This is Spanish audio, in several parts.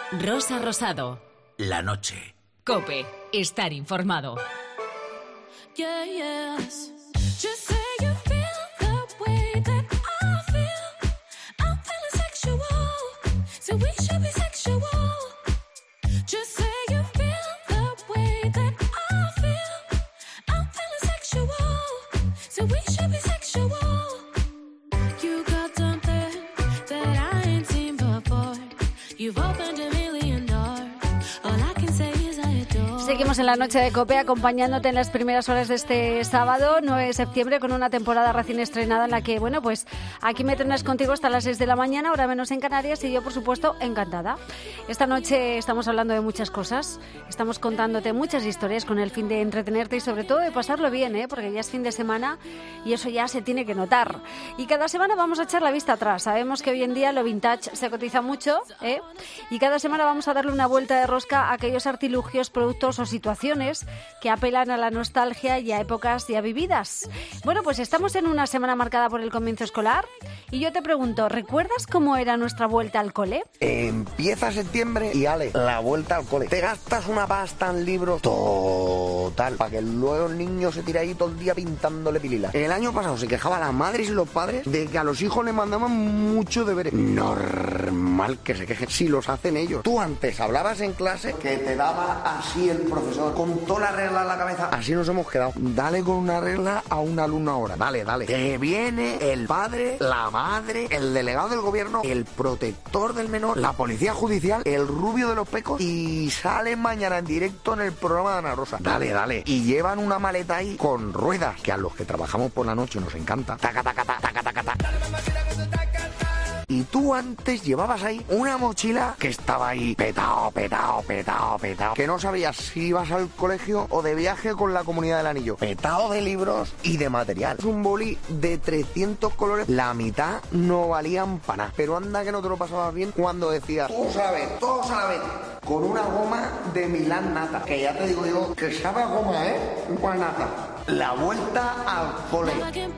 Rosa Rosado. La noche. COPE. Estar informado. Yeah, yes. Just say you feel the way that I feel. I'm feeling sexual, so we should be sexual. Just say you feel the way that I feel. I'm feeling sexual, so we should be sexual. You got something that I ain't seen before. You've opened a million doors. All I can say is I adore. Seguimos en la noche de COPE acompañándote en las primeras horas de este sábado, 9 de septiembre, con una temporada recién estrenada en la que, bueno, pues aquí me tendrás contigo hasta las 6 de la mañana, hora menos en Canarias, y yo, por supuesto, encantada. Esta noche estamos hablando de muchas cosas, estamos contándote muchas historias con el fin de entretenerte y sobre todo de pasarlo bien, porque ya es fin de semana y eso ya se tiene que notar. Y cada semana vamos a echar la vista atrás. Sabemos que hoy en día lo vintage se cotiza mucho, y cada semana vamos a darle una vuelta de rosca a aquellos artilugios, productos o situaciones que apelan a la nostalgia y a épocas ya vividas. Bueno, pues estamos en una semana marcada por el comienzo escolar y yo te pregunto, ¿recuerdas cómo era nuestra vuelta al cole? Empieza septiembre y ale, la vuelta al cole. Te gastas una pasta en libros total, para que luego el niño se tire ahí todo el día pintándole pililas. El año pasado se quejaba las madres y los padres de que a los hijos le mandaban mucho deberes. Normal que se quejen si los hacen ellos. Tú antes hablabas en clase que te daba así el profesor, con toda la regla en la cabeza. Así nos hemos quedado. Dale con una regla a un alumno ahora. Dale. Te viene el padre, la madre, el delegado del gobierno, el protector del menor, la policía judicial, el rubio de los pecos y salen mañana en directo en el programa de Ana Rosa. Dale. Y llevan una maleta ahí con ruedas, que a los que trabajamos por la noche nos encanta. Taca. Y tú antes llevabas ahí una mochila que estaba ahí petao, que no sabías si ibas al colegio o de viaje con la Comunidad del Anillo. Petao de libros y de material. Es un boli de 300 colores, la mitad no valían para nada. Pero anda que no te lo pasabas bien cuando decías, todos a la vez, con una goma de Milán Nata, que ya te digo yo, que sabe a goma, igual nata. La vuelta al cole.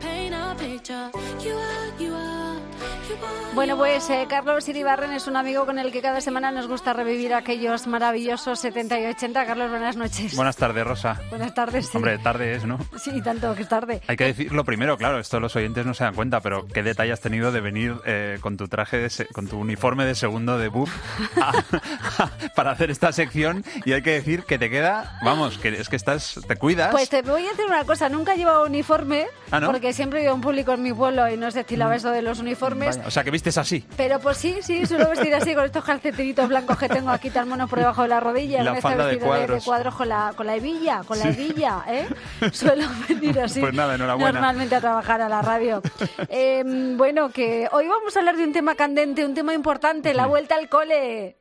Bueno, pues Carlos Iribarren es un amigo con el que cada semana nos gusta revivir aquellos maravillosos 70 y 80. Carlos, buenas noches. Buenas tardes, Rosa. Buenas tardes, sí. Hombre, tarde es, ¿no? Sí, tanto que es tarde. Hay que decirlo primero, claro, esto los oyentes no se dan cuenta, pero qué detalle has tenido de venir con tu traje, con tu uniforme de segundo de BUP para hacer esta sección, y hay que decir que te queda, vamos, que es que te cuidas. Pues te voy a decir una cosa, nunca he llevado uniforme, ¿no? Porque siempre he ido a un público en mi pueblo y no se estilaba eso de los uniformes. Vaya, o sea, que vistes así. Pero pues sí, suelo vestir así con estos calcetinitos blancos que tengo aquí tan monos por debajo de la rodilla. La falda de cuadros. Con la hebilla, Suelo venir así. Pues nada, enhorabuena. Normalmente a trabajar a la radio. Bueno, que hoy vamos a hablar de un tema candente, un tema importante, la vuelta al cole.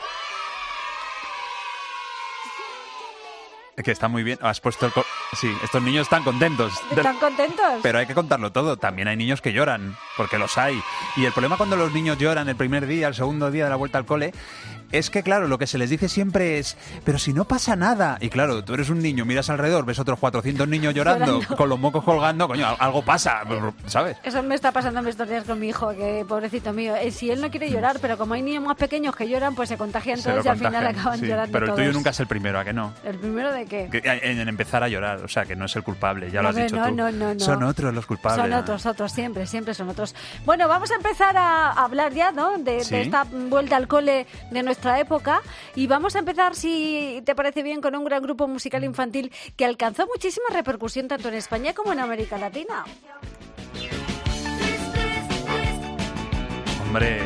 Que está muy bien. Has puesto sí, estos niños están contentos. ¿Están contentos? Pero hay que contarlo todo. También hay niños que lloran, porque los hay. Y el problema cuando los niños lloran el primer día, el segundo día de la vuelta al cole, es que, claro, lo que se les dice siempre es, pero si no pasa nada. Y claro, tú eres un niño, miras alrededor, ves otros 400 niños llorando, con los mocos colgando, coño, algo pasa, ¿sabes? Eso me está pasando en estos días con mi hijo, que pobrecito mío. Si él no quiere llorar, pero como hay niños más pequeños que lloran, pues se contagian todos y al final acaban llorando pero todos. el tuyo nunca es el primero, ¿a que no? ¿El primero de qué? En empezar a llorar, o sea, que no es el culpable, ya lo has dicho tú. No. Son otros los culpables. Son otros, siempre son otros. Bueno, vamos a empezar a hablar ya, ¿no? De esta vuelta al cole de nuestra época. Y vamos a empezar, si te parece bien, con un gran grupo musical infantil que alcanzó muchísima repercusión tanto en España como en América Latina. Hombre,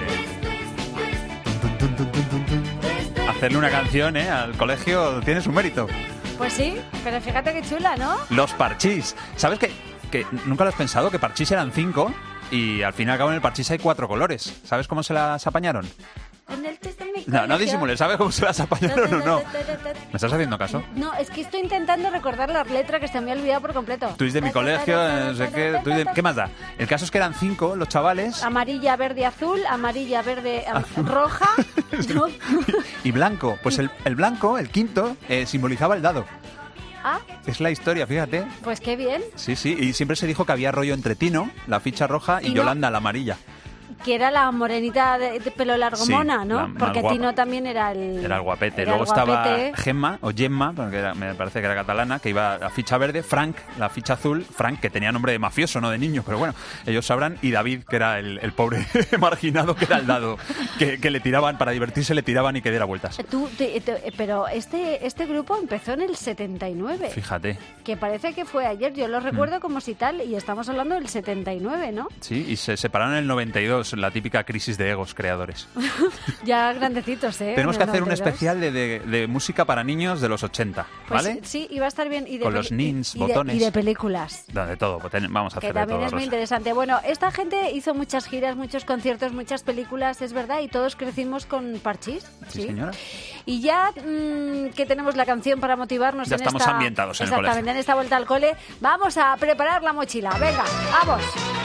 hacerle una canción al colegio tiene su mérito. Pues sí, pero fíjate qué chula, ¿no? Los Parchís. ¿Sabes que nunca lo has pensado? Que Parchís eran 5 y al fin y al cabo en el Parchís hay 4 colores. ¿Sabes cómo se las apañaron? No disimules, ¿sabes cómo se las apañaron o no? ¿Me estás haciendo caso? No, es que estoy intentando recordar las letras que se me ha olvidado por completo. Tú de mi colegio, no sé qué, ¿qué más da? El caso es que eran 5 los chavales. Amarilla, verde, azul, amarilla, verde, roja. ¿No? Y blanco. Pues el blanco, el quinto, simbolizaba el dado. Ah. Es la historia, fíjate. Pues qué bien. Sí, y siempre se dijo que había rollo entre Tino, la ficha roja, y Yolanda, la amarilla. Que era la morenita de pelo largo Sí, mona, ¿no? la Porque más Tino guapa. también era el... Era el guapete. era Luego el guapete. estaba Gemma, o Gemma, porque me parece que era catalana, que iba a ficha verde. Frank, la ficha azul. Frank, que tenía nombre de mafioso, no de niño, pero bueno, ellos sabrán. Y David, que era el pobre marginado, que era el dado, que le tiraban, para divertirse le tiraban y que diera vueltas. Pero este grupo empezó en el 79. Fíjate. Que parece que fue ayer. Yo lo recuerdo como si tal, y estamos hablando del 79, ¿no? Sí, y se separaron en el 92, la típica crisis de egos creadores. Ya grandecitos, ¿eh? Tenemos que En el hacer un 92. especial de música para niños de los 80, Pues ¿vale? sí, iba a estar bien. Y de Con los nins, botones. Y de películas. De todo, pues vamos a Que hacer de también todo, es muy Rosa. interesante. Bueno, esta gente hizo muchas giras, muchos conciertos, muchas películas, es verdad, y todos crecimos con Parchís. Sí, señora. Y ya que tenemos la canción para motivarnos Ya en estamos esta... ambientados en el Exactamente, colegio. en esta vuelta al cole, vamos a preparar la mochila. Venga, vamos.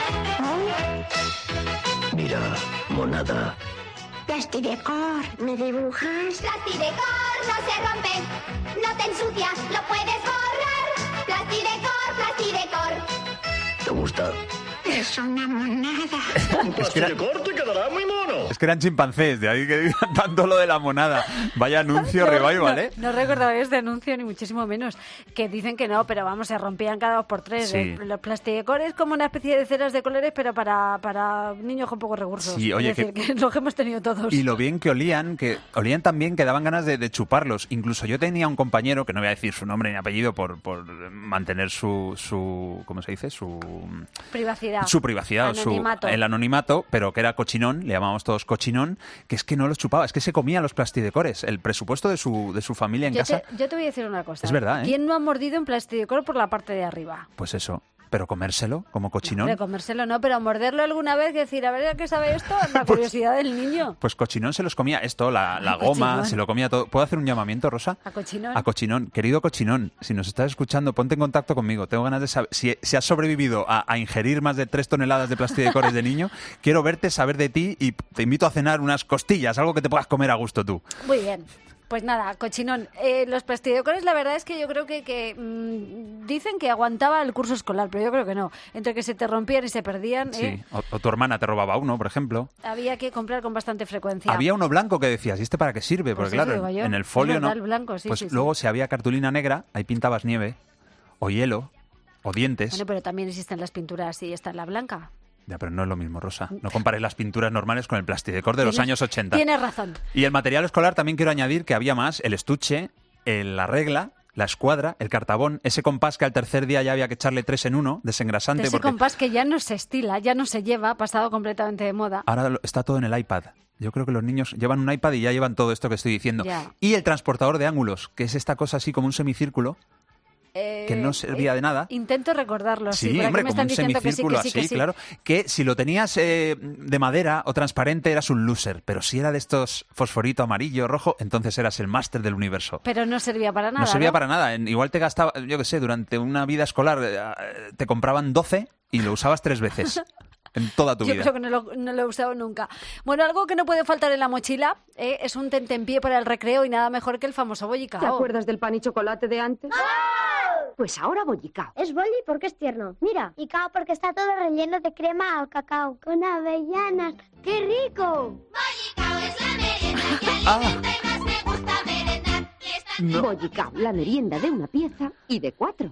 Mira, monada. Plastidecor, ¿me dibujas? Plastidecor no se rompe, no te ensucias, lo puedes borrar. Plastidecor, Plastidecor. ¿Te gusta? Es una monada. Plastidecor te quedará muy mono. Es que eran chimpancés, de ahí que digan tanto lo de la monada. Vaya anuncio revival, ¿eh? No recordaba este anuncio, ni muchísimo menos. Que dicen que no, pero vamos, se rompían cada 2 por 3. Sí. Los Plastidecor es como una especie de ceras de colores, pero para niños con pocos recursos. Sí, oye, es decir, que lo que hemos tenido todos. Y lo bien que olían tan bien que daban ganas de chuparlos. Incluso yo tenía un compañero, que no voy a decir su nombre ni apellido por mantener su ¿cómo se dice? Su Privacidad. su privacidad, Anonimato. el anonimato, pero que era cochinón, le llamábamos todos cochinón, que es que no los chupaba, es que se comía los plastidecores, el presupuesto de su familia en casa. Yo te voy a decir una cosa. Es verdad, ¿eh? ¿Quién no ha mordido un Plastidecor por la parte de arriba? Pues eso, pero comérselo como cochinón. De comérselo no, pero morderlo alguna vez, que decir, a ver, ¿a qué sabe esto? La curiosidad del niño. Pues cochinón se los comía, esto, la goma, Cochinón. se lo comía todo. ¿Puedo hacer un llamamiento, Rosa? A cochinón. A cochinón. Querido cochinón, si nos estás escuchando, ponte en contacto conmigo. Tengo ganas de saber si has sobrevivido a ingerir más de 3 toneladas de plastidecores de niño. Quiero verte, saber de ti y te invito a cenar unas costillas, algo que te puedas comer a gusto tú. Muy bien. Pues nada, cochinón. Los plastidecores, la verdad es que yo creo que dicen que aguantaba el curso escolar, pero yo creo que no. Entre que se te rompían y se perdían, Sí. O tu hermana te robaba uno, por ejemplo. había que comprar con bastante frecuencia. Había uno blanco que decías, ¿y este para qué sirve? Porque Pues eso claro, digo yo. en el Es folio verdad, no. el blanco, sí, pues sí, sí. luego si había cartulina negra, ahí pintabas nieve, o hielo, o dientes. Bueno, pero también existen las pinturas y está la blanca. Ya, pero no es lo mismo, Rosa. No compares las pinturas normales con el plastidecor de los años 80. Tienes razón. Y el material escolar también quiero añadir que había más, el estuche, la regla, la escuadra, el cartabón, ese compás que al tercer día ya había que echarle 3 en 1, desengrasante. Ese compás que ya no se estila, ya no se lleva, ha pasado completamente de moda. Ahora está todo en el iPad. Yo creo que los niños llevan un iPad y ya llevan todo esto que estoy diciendo. Ya. Y el transportador de ángulos, que es esta cosa así como un semicírculo, que no servía de nada. Intento recordarlo. Sí, por aquí hombre, me como están un diciendo que sí, semicírculo que sí, que así, sí. claro. Que si lo tenías de madera o transparente eras un loser, pero si era de estos fosforito amarillo, rojo, entonces eras el máster del universo. Pero no servía para nada. No servía para nada. Igual te gastaba, yo qué sé, durante una vida escolar te compraban 12 y lo usabas 3 veces en toda tu Yo vida. creo que no lo he usado nunca. Bueno, algo que no puede faltar en la mochila es un tentempié para el recreo y nada mejor que el famoso bollicao. ¿Te acuerdas del pan y chocolate de antes? Pues ahora bollicao. Es boli porque es tierno. Mira, y cao porque está todo relleno de crema al cacao. Con avellanas. ¡Qué rico! Bollicao es la merienda que alimenta y más me gusta merendar. Bollicao, la merienda de una pieza y de 4.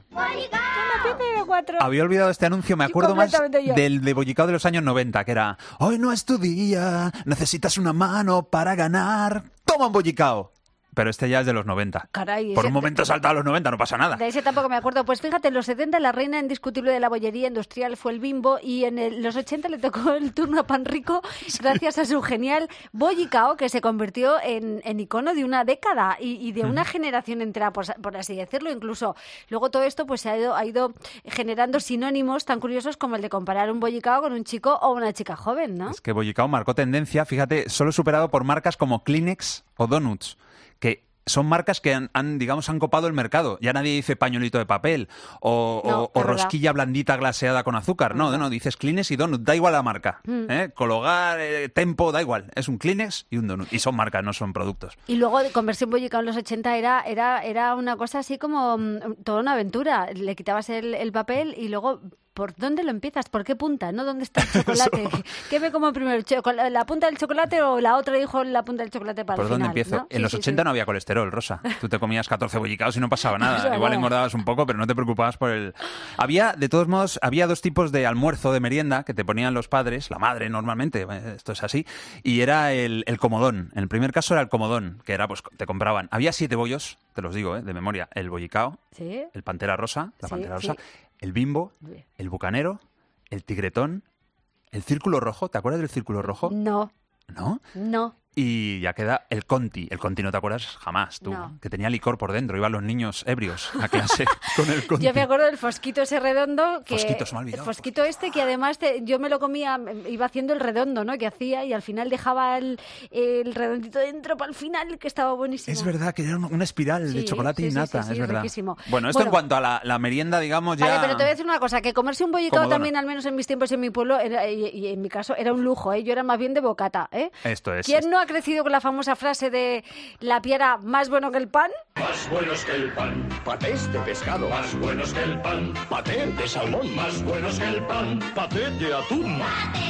Había olvidado este anuncio, me acuerdo más completamente yo. del de bollicao de los años 90, que era: hoy no es tu día, necesitas una mano para ganar, toma un bollicao. Pero este ya es de los 90. Caray, Por ese- un momento salta a los 90, no pasa nada. De ese tampoco me acuerdo. Pues fíjate, en los 70 la reina indiscutible de la bollería industrial fue el Bimbo y en los 80 le tocó el turno a Pan Rico gracias a su genial bollicao que se convirtió en icono de una década y de una generación entera, por así decirlo. Incluso luego todo esto pues se ha ido generando sinónimos tan curiosos como el de comparar un bollicao con un chico o una chica joven, ¿no? Es que bollicao marcó tendencia, fíjate, solo superado por marcas como Kleenex o Donuts, que son marcas que han copado el mercado. Ya nadie dice pañuelito de papel o No, es verdad. rosquilla blandita glaseada con azúcar. No, dices Kleenex y Donut, da igual la marca. Cologar, Tempo, da igual. Es un Kleenex y un Donut. Y son marcas, no son productos. Y luego comerse un bollicao en los 80 era una cosa así como toda una aventura. Le quitabas el papel y luego ¿por dónde lo empiezas? ¿Por qué punta? ¿No? ¿Dónde está el chocolate? ¿Qué me como primero? ¿La punta del chocolate o la otra dijo la punta del chocolate para el ¿Por final? dónde empiezo? ¿No? En los 80 no había colesterol, Rosa. Tú te comías 14 bollicaos y no pasaba nada. Eso Igual no. engordabas un poco, pero no te preocupabas por el... De todos modos, había dos tipos de almuerzo, de merienda, que te ponían los padres, la madre normalmente, esto es así, y era el comodón. En el primer caso era el comodón, que era, pues, te compraban. Había 7 bollos, te los digo, de memoria. El bollicao, ¿Sí? el pantera rosa, Sí, rosa, sí. el bimbo, el bucanero, el tigretón, el círculo rojo. ¿Te acuerdas del círculo rojo? No, ¿No? no. Y ya queda el Conti. El Conti no te acuerdas jamás, tú. No. Que tenía licor por dentro. Iban los niños ebrios a clase con el Conti. Yo me acuerdo del fosquito ese redondo. Fosquito, se me ha olvidado. El fosquito este que además yo me lo comía, iba haciendo el redondo, ¿no? Que hacía y al final dejaba el redondito dentro para el final, que estaba buenísimo. Es verdad que era una espiral de Sí, chocolate sí, y sí, nata, sí, es verdad. riquísimo. Bueno, esto en cuanto a la merienda, digamos, ya... Vale, pero te voy a decir una cosa, que comerse un bollicao Comodona. también, al menos en mis tiempos en mi pueblo, y en mi caso, era un lujo, ¿eh? Yo era más bien de bocata, ¿eh? Esto es. ¿Quién no ha crecido con la famosa frase de la piara más bueno que el pan? Más buenos que el pan. Patés de pescado. Más buenos que el pan. Paté de salmón. Más buenos que el pan. Paté de atún.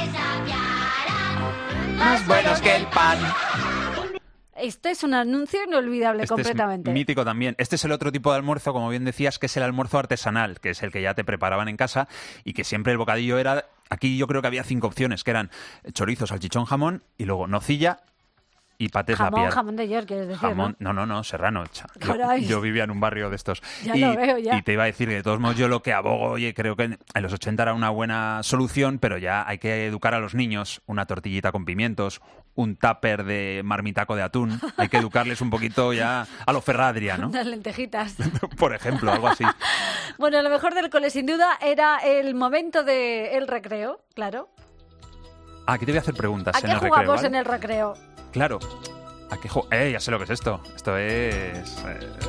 Más buenos que el pan. Esto es un anuncio inolvidable Este completamente. es mítico también. Este es el otro tipo de almuerzo, como bien decías, que es el almuerzo artesanal, que es el que ya te preparaban en casa y que siempre el bocadillo era... Aquí yo creo que había 5 opciones, que eran chorizo, salchichón, jamón y luego nocilla y patés la piara. Jamón de York, quieres decir, Jamón, ¿no? no, serrano. Caray. Yo vivía en un barrio de estos. Ya lo veo, ya. Y te iba a decir que de todos modos yo lo que abogo, oye, creo que en los 80 era una buena solución, pero ya hay que educar a los niños. Una tortillita con pimientos, un tupper de marmitaco de atún. Hay que educarles un poquito ya a lo Ferradria, ¿no? Unas lentejitas. Por ejemplo, algo así. Bueno, lo mejor del cole, sin duda, era el momento del recreo, claro. Aquí te voy a hacer preguntas ¿A en qué el recreo, jugamos ¿vale? en el recreo? Claro. ¿A qué ya sé lo que es esto. Esto es...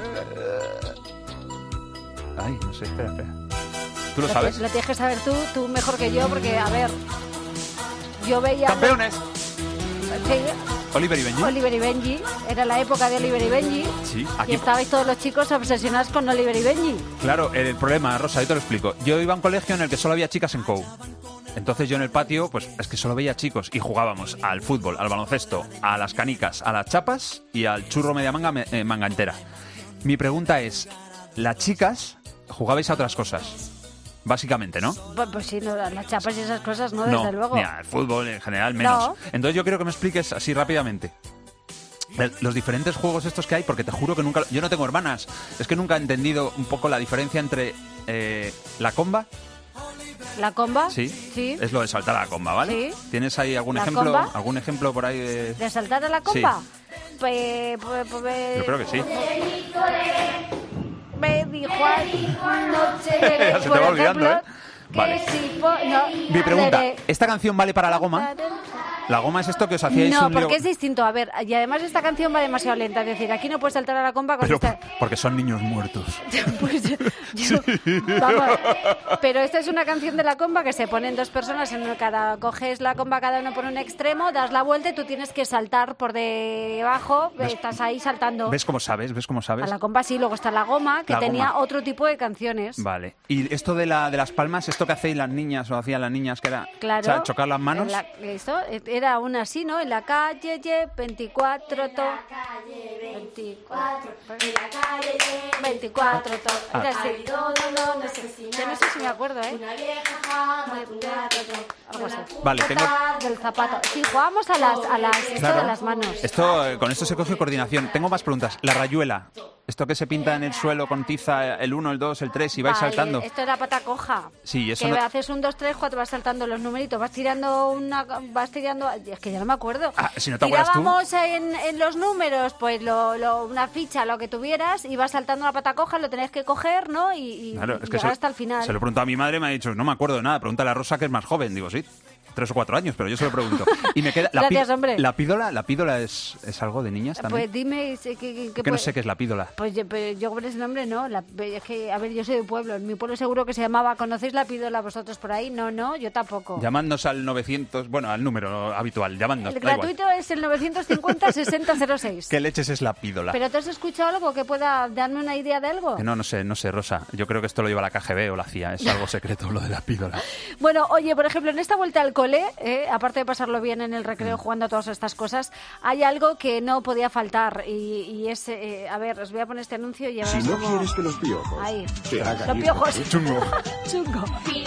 Ay, no sé, espera. ¿Tú lo sabes? Lo tienes que saber tú mejor que yo, porque, a ver, yo veía... ¡Campeones! Sí, Oliver y Benji. Oliver y Benji, era la época de Oliver y Benji, Sí, y aquí... estabais todos los chicos obsesionados con Oliver y Benji. Claro, el problema, Rosa, yo te lo explico. Yo iba a un colegio en el que solo había chicas en COU. Entonces yo en el patio, pues es que solo veía chicos y jugábamos al fútbol, al baloncesto, a las canicas, a las chapas y al churro media manga, manga entera. Mi pregunta es, ¿las chicas jugabais a otras cosas? Básicamente, ¿no? Pues sí, no, las chapas y esas cosas, no, desde luego. Ni al fútbol en general, menos. No. Entonces yo quiero que me expliques así rápidamente los diferentes juegos estos que hay, porque te juro que nunca... Yo no tengo hermanas. Es que nunca he entendido un poco la diferencia entre la comba... ¿La comba? Sí, Sí. es lo de saltar a la comba, ¿vale? Sí. ¿Tienes ahí algún ¿La ejemplo? comba? ¿Algún ejemplo por ahí de...? ¿De saltar a la comba? Pues, Yo creo que sí. Me dijo anoche, Ya se te por va olvidando, ejemplo, ¿eh? que Vale. si no, Mi pregunta, de- ¿esta canción vale para la goma? ¿La goma es esto que os hacíais No, un lío? porque es distinto. A ver, y además esta canción va demasiado lenta. Es decir, aquí no puedes saltar a la comba con Pero esta... porque son niños muertos. Pues vamos, pero esta es una canción de la comba que se ponen 2 personas en coges la comba cada uno por un extremo, das la vuelta y tú tienes que saltar por debajo, estás ahí saltando. ¿Ves cómo sabes? A la comba sí, luego está la goma, que La tenía goma. otro tipo de canciones. Vale. ¿Y esto de las palmas, esto que hacéis las niñas o hacían las niñas, que era Claro. o sea, chocar las manos? Esto era una así, ¿no? En la calle, 24, to. 24, 24, to. Ah. Era así. Yo no sé si me acuerdo, ¿eh? Algo así. Vale, tengo... Del zapato. Sí, jugábamos a esto Claro. de las manos. Con esto se coge coordinación. Tengo más preguntas. La rayuela. Esto que se pinta en el suelo con tiza, el 1, el 2, el 3 y vais Vale, saltando. Esto era pata coja. Sí, eso Que no- haces 1, 2, 3, 4, vas saltando los numeritos, vas tirando es que ya no me acuerdo. Ah, si no te acuerdas tú. Tirábamos en los números, pues una ficha, lo que tuvieras, y vas saltando la pata coja, lo tenías que coger, ¿no? Y Claro, es que llegar hasta el final. se lo preguntó a mi madre, me ha dicho, no me acuerdo de nada, pregúntale a Rosa, que es más joven. Digo, sí. 3 o 4 años, pero yo se lo pregunto. Y me queda... Gracias, hombre. ¿La pídola es algo de niñas también? Pues dime... Que no sé qué es la pídola. Pues yo con ese nombre no. Es que, a ver, yo soy de pueblo. En mi pueblo seguro que se llamaba... ¿Conocéis la pídola vosotros por ahí? No, yo tampoco. Llamadnos al 900... Bueno, al número habitual. Llamadnos. El gratuito es el 950-6006. ¿Qué leches es la pídola? ¿Pero tú has escuchado algo que pueda darme una idea de algo? Que no sé, Rosa. Yo creo que esto lo lleva la KGB o la CIA. Es algo secreto lo de la pídola. Bueno, oye, por ejemplo, en esta vuelta al cole, aparte de pasarlo bien en el recreo jugando a todas estas cosas, hay algo que no podía faltar y es... a ver, os voy a poner este anuncio y ya verás Si no cómo... quieres que los piojos Ahí. te hagan Los ir piojos. Chungo. Chungo.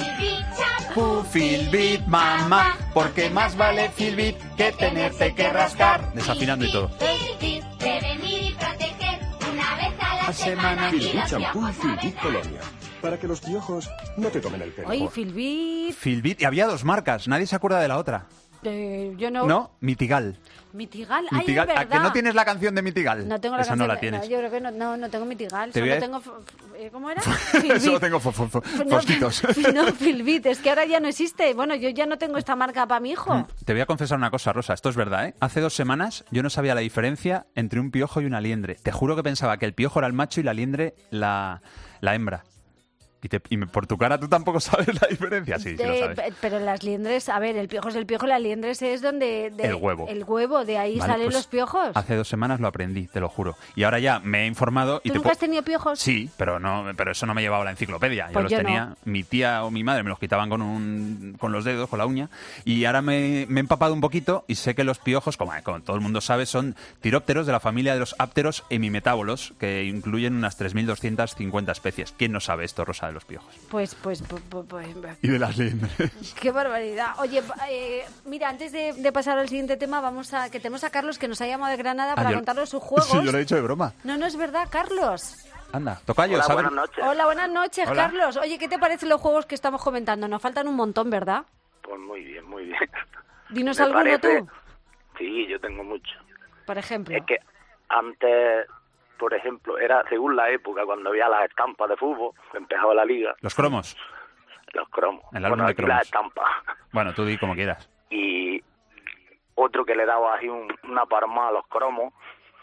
Filbit, mamá, porque más vale Filbit que tenerte que rascar. Desafinando y todo. Prevenir y proteger una vez a la semana. Filbit champú y Filbit colonia. Para que los piojos no te tomen el pelo. Oye, Filbit... Filbit, y había 2 marcas, nadie se acuerda de la otra. yo no... ¿No? Mitigal. Mitigal, Mitigal. ay, es ¿A que verdad. no tienes la canción de Mitigal? No tengo la Esa canción. no la tienes. No, yo creo que no tengo Mitigal. Te voy Solo a- tengo... ¿Cómo era? Solo tengo fosquitos. No, Filbit, es que ahora ya no existe. Bueno, yo ya no tengo esta marca para mi hijo. Te voy a confesar una cosa, Rosa, esto es verdad, ¿eh? Hace 2 semanas yo no sabía la diferencia entre un piojo y una liendre. Te juro que pensaba que el piojo era el macho y la liendre la hembra. Por tu cara tú tampoco sabes la diferencia, sí lo sabes. Pero las liendres, a ver, el piojo es el piojo, la liendres es donde... El huevo. El huevo, de ahí Vale, salen pues los piojos. Hace 2 semanas lo aprendí, te lo juro. Y ahora ya me he informado y ¿Tú te nunca has tenido piojos? Sí, pero eso no me llevaba a la enciclopedia. Pues yo los tenía, no. mi tía o mi madre me los quitaban con los dedos, con la uña. Y ahora me he empapado un poquito y sé que los piojos, como todo el mundo sabe, son tirópteros de la familia de los ápteros hemimetábolos, que incluyen unas 3.250 especies. ¿Quién no sabe esto, Rosa, de los piojos? Pues, Y de las liendres. qué barbaridad. Oye, mira, antes de pasar al siguiente tema, que tenemos a Carlos que nos ha llamado de Granada para contarnos sus juegos. Sí, yo lo he dicho de broma. No es verdad, Carlos. Anda, tocayo, Hola, ¿sabes? buenas noches. Hola, buenas noches, Hola. Carlos. Oye, ¿qué te parecen los juegos que estamos comentando? Nos faltan un montón, ¿verdad? Pues muy bien, muy bien. Dinos Me alguno parece- tú, Sí, yo tengo mucho. por ejemplo. Es que antes, por ejemplo, era según la época, cuando había las estampas de fútbol, que empezaba la liga, Los cromos. los cromos. El álbum Bueno, de aquí cromos. las estampas. Bueno, tú di como quieras. Y otro que le daba así una palmada a los cromos,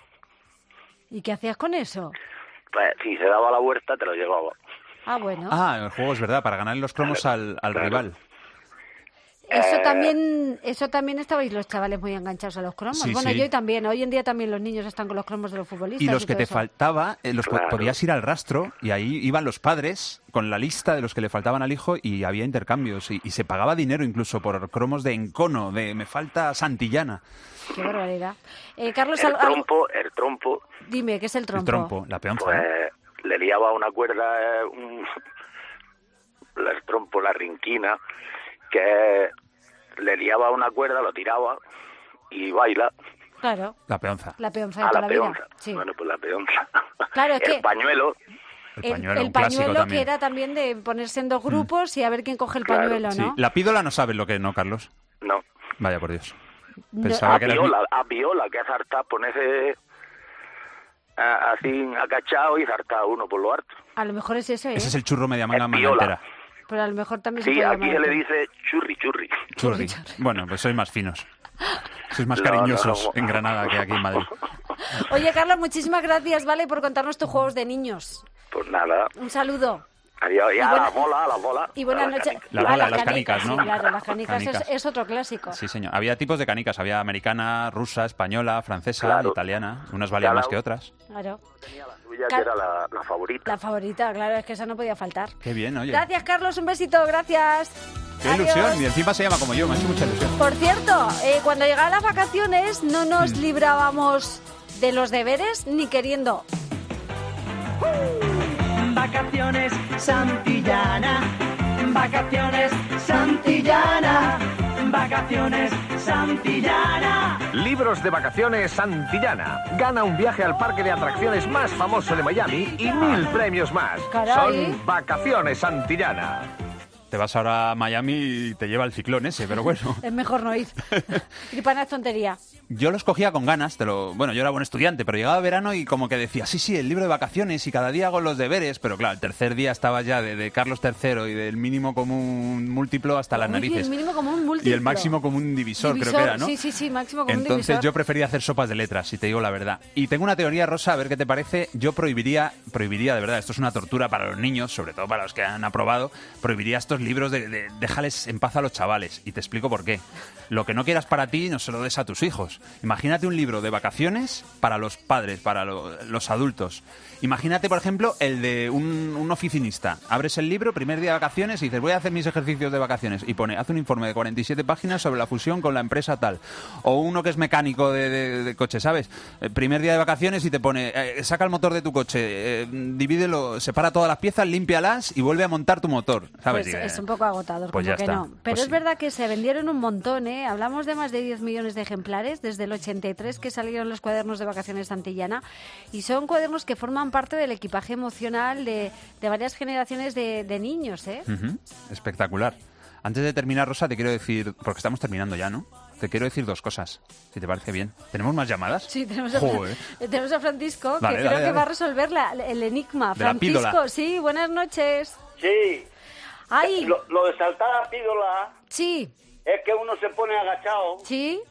¿Y qué hacías con eso? pues si se daba la vuelta te lo llevaba. Ah, bueno. Ah, el juego es verdad, para ganar los cromos al claro. rival. Eso también estabais los chavales muy enganchados a los cromos. Sí, Bueno, sí. yo también. Hoy en día también los niños están con los cromos de los futbolistas. Y los que todo te eso. faltaba, Claro. podías ir al rastro y ahí iban los padres con la lista de los que le faltaban al hijo y había intercambios y se pagaba dinero incluso por cromos de encono, de me falta Santillana. Qué barbaridad. Carlos, El trompo, dime, ¿qué es el trompo? El trompo, la peonza. pues le liaba una cuerda, el trompo, la rinquina, que le liaba una cuerda, lo tiraba y baila. Claro, La peonza. la peonza de A toda la la vida. peonza. Sí. Bueno, pues la peonza. Claro, es el que pañuelo, El pañuelo, el un clásico pañuelo también. que era también de ponerse en dos grupos y a ver quién coge el Claro, pañuelo, Sí. ¿no? La pídola no sabes lo que es, ¿no, Carlos? no. Vaya por Dios. No, Pensaba que era A viola, que es hartar, ponerse así agachado y zartar uno por lo harto. A lo mejor es ese, ¿eh? Ese es el churro media manga Es manga piola. entera. Pero a lo mejor también se Sí, puede aquí llamar se le así. dice churri. Churri. Bueno, pues sois más finos. Sois más No, cariñosos no. en Granada que aquí en Madrid. Oye, Carlos, muchísimas gracias, ¿vale? Por contarnos tus juegos de niños. Pues nada, Un saludo. adiós, ya Y buena- a las bolas. Y buenas a las noches. canicas. La Ah, bola, las canicas, ¿no? Sí, claro, las canicas, Canicas. Es otro clásico. Sí, señor. Había tipos de canicas. Había americana, rusa, española, francesa, Claro. italiana. Unas valían Cada más que uno- otras. Claro. Tenía la suya, que era la favorita. La favorita, claro, es que esa no podía faltar. Qué bien, oye. Gracias, Carlos, un besito, gracias. Qué Adiós. ilusión. Y encima se llama como yo. Me ha hecho mucha ilusión. Por cierto, cuando llegaban las vacaciones no nos librábamos de los deberes ni queriendo. Vacaciones Santillana, vacaciones Santillana, vacaciones Santillana. Libros de vacaciones Santillana. Gana un viaje al parque de atracciones más famoso de Miami y 1000 premios más. Caray. Son Vacaciones Santillana. Te vas ahora a Miami y te lleva el ciclón ese, pero bueno. Es mejor no ir. Gripana es tontería. Yo los cogía con ganas, bueno, yo era buen estudiante, pero llegaba verano y como que decía, sí, el libro de vacaciones y cada día hago los deberes, pero claro, el tercer día estaba ya de Carlos III y del mínimo común múltiplo hasta las narices. El mínimo común múltiplo. Y el máximo común divisor, creo que era, ¿no? Sí, máximo común Entonces divisor. yo prefería hacer sopas de letras, si te digo la verdad. Y tengo una teoría, Rosa, a ver qué te parece. Yo prohibiría de verdad, esto es una tortura para los niños, sobre todo para los que han aprobado, prohibiría estos libros de déjales en paz a los chavales. Y te explico por qué. Lo que no quieras para ti, no se lo des a tus hijos. Imagínate un libro de vacaciones para los padres, para los adultos. Imagínate, por ejemplo, el de un oficinista. Abres el libro, primer día de vacaciones, y dices, voy a hacer mis ejercicios de vacaciones. Y pone, haz un informe de 47 páginas sobre la fusión con la empresa tal. O uno que es mecánico de coche, ¿sabes? Primer día de vacaciones y te pone, saca el motor de tu coche, divídelo, separa todas las piezas, límpialas y vuelve a montar tu motor, ¿sabes? Pues es un poco agotador, pues como ya que está. no. Pero Pues es sí. verdad que se vendieron un montón, ¿eh? Hablamos de más de 10 millones de ejemplares desde el 83 que salieron los cuadernos de vacaciones Santillana, y son cuadernos que forman parte del equipaje emocional de varias generaciones de niños, ¿eh? Espectacular. Antes de terminar, Rosa, te quiero decir, porque estamos terminando ya, ¿no? Te quiero decir dos cosas, si te parece bien. ¿Tenemos más llamadas? Sí, tenemos a Francisco, Dale, que dale, creo que dale. va a resolver el enigma. De la Francisco, píldora. sí, buenas noches. Sí. Ay. Lo de saltar a pídola Sí. es que uno se pone agachado Sí.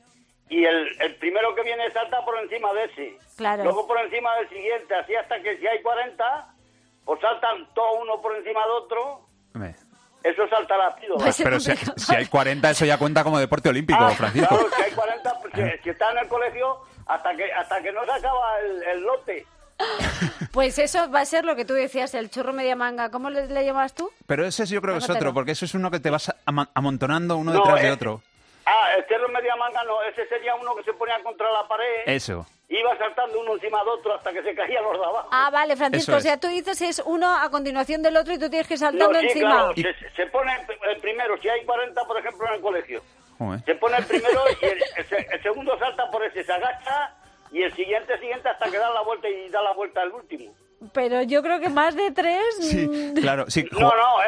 y el primero que viene salta por encima de ese. Claro. Luego por encima del siguiente, así hasta que si hay 40, pues saltan todos uno por encima de otro. Hombre. Eso salta la pídola. Pues, pero si hay 40, eso ya cuenta como deporte olímpico, Francisco. Claro, si hay 40, pues, si está en el colegio, hasta que no se acaba el lote. Pues eso va a ser lo que tú decías, el churro media manga. ¿Cómo le llamas tú? Pero ese yo creo que es Anótalo. otro, porque eso es uno que te vas amontonando uno detrás de otro. El cerro media manga no, ese sería uno que se ponía contra la pared. Eso. Iba saltando uno encima de otro hasta que se caían los de abajo. Ah, vale, Francisco, Eso o sea, tú dices es uno a continuación del otro y tú tienes que ir No, saltando sí, encima. claro, se pone el primero, si hay 40, por ejemplo, en el colegio. Joder. Se pone el primero y el segundo salta por ese, se agacha y el siguiente hasta que da la vuelta y da la vuelta al último. Pero yo creo que más de 3... Sí, claro, sí. No,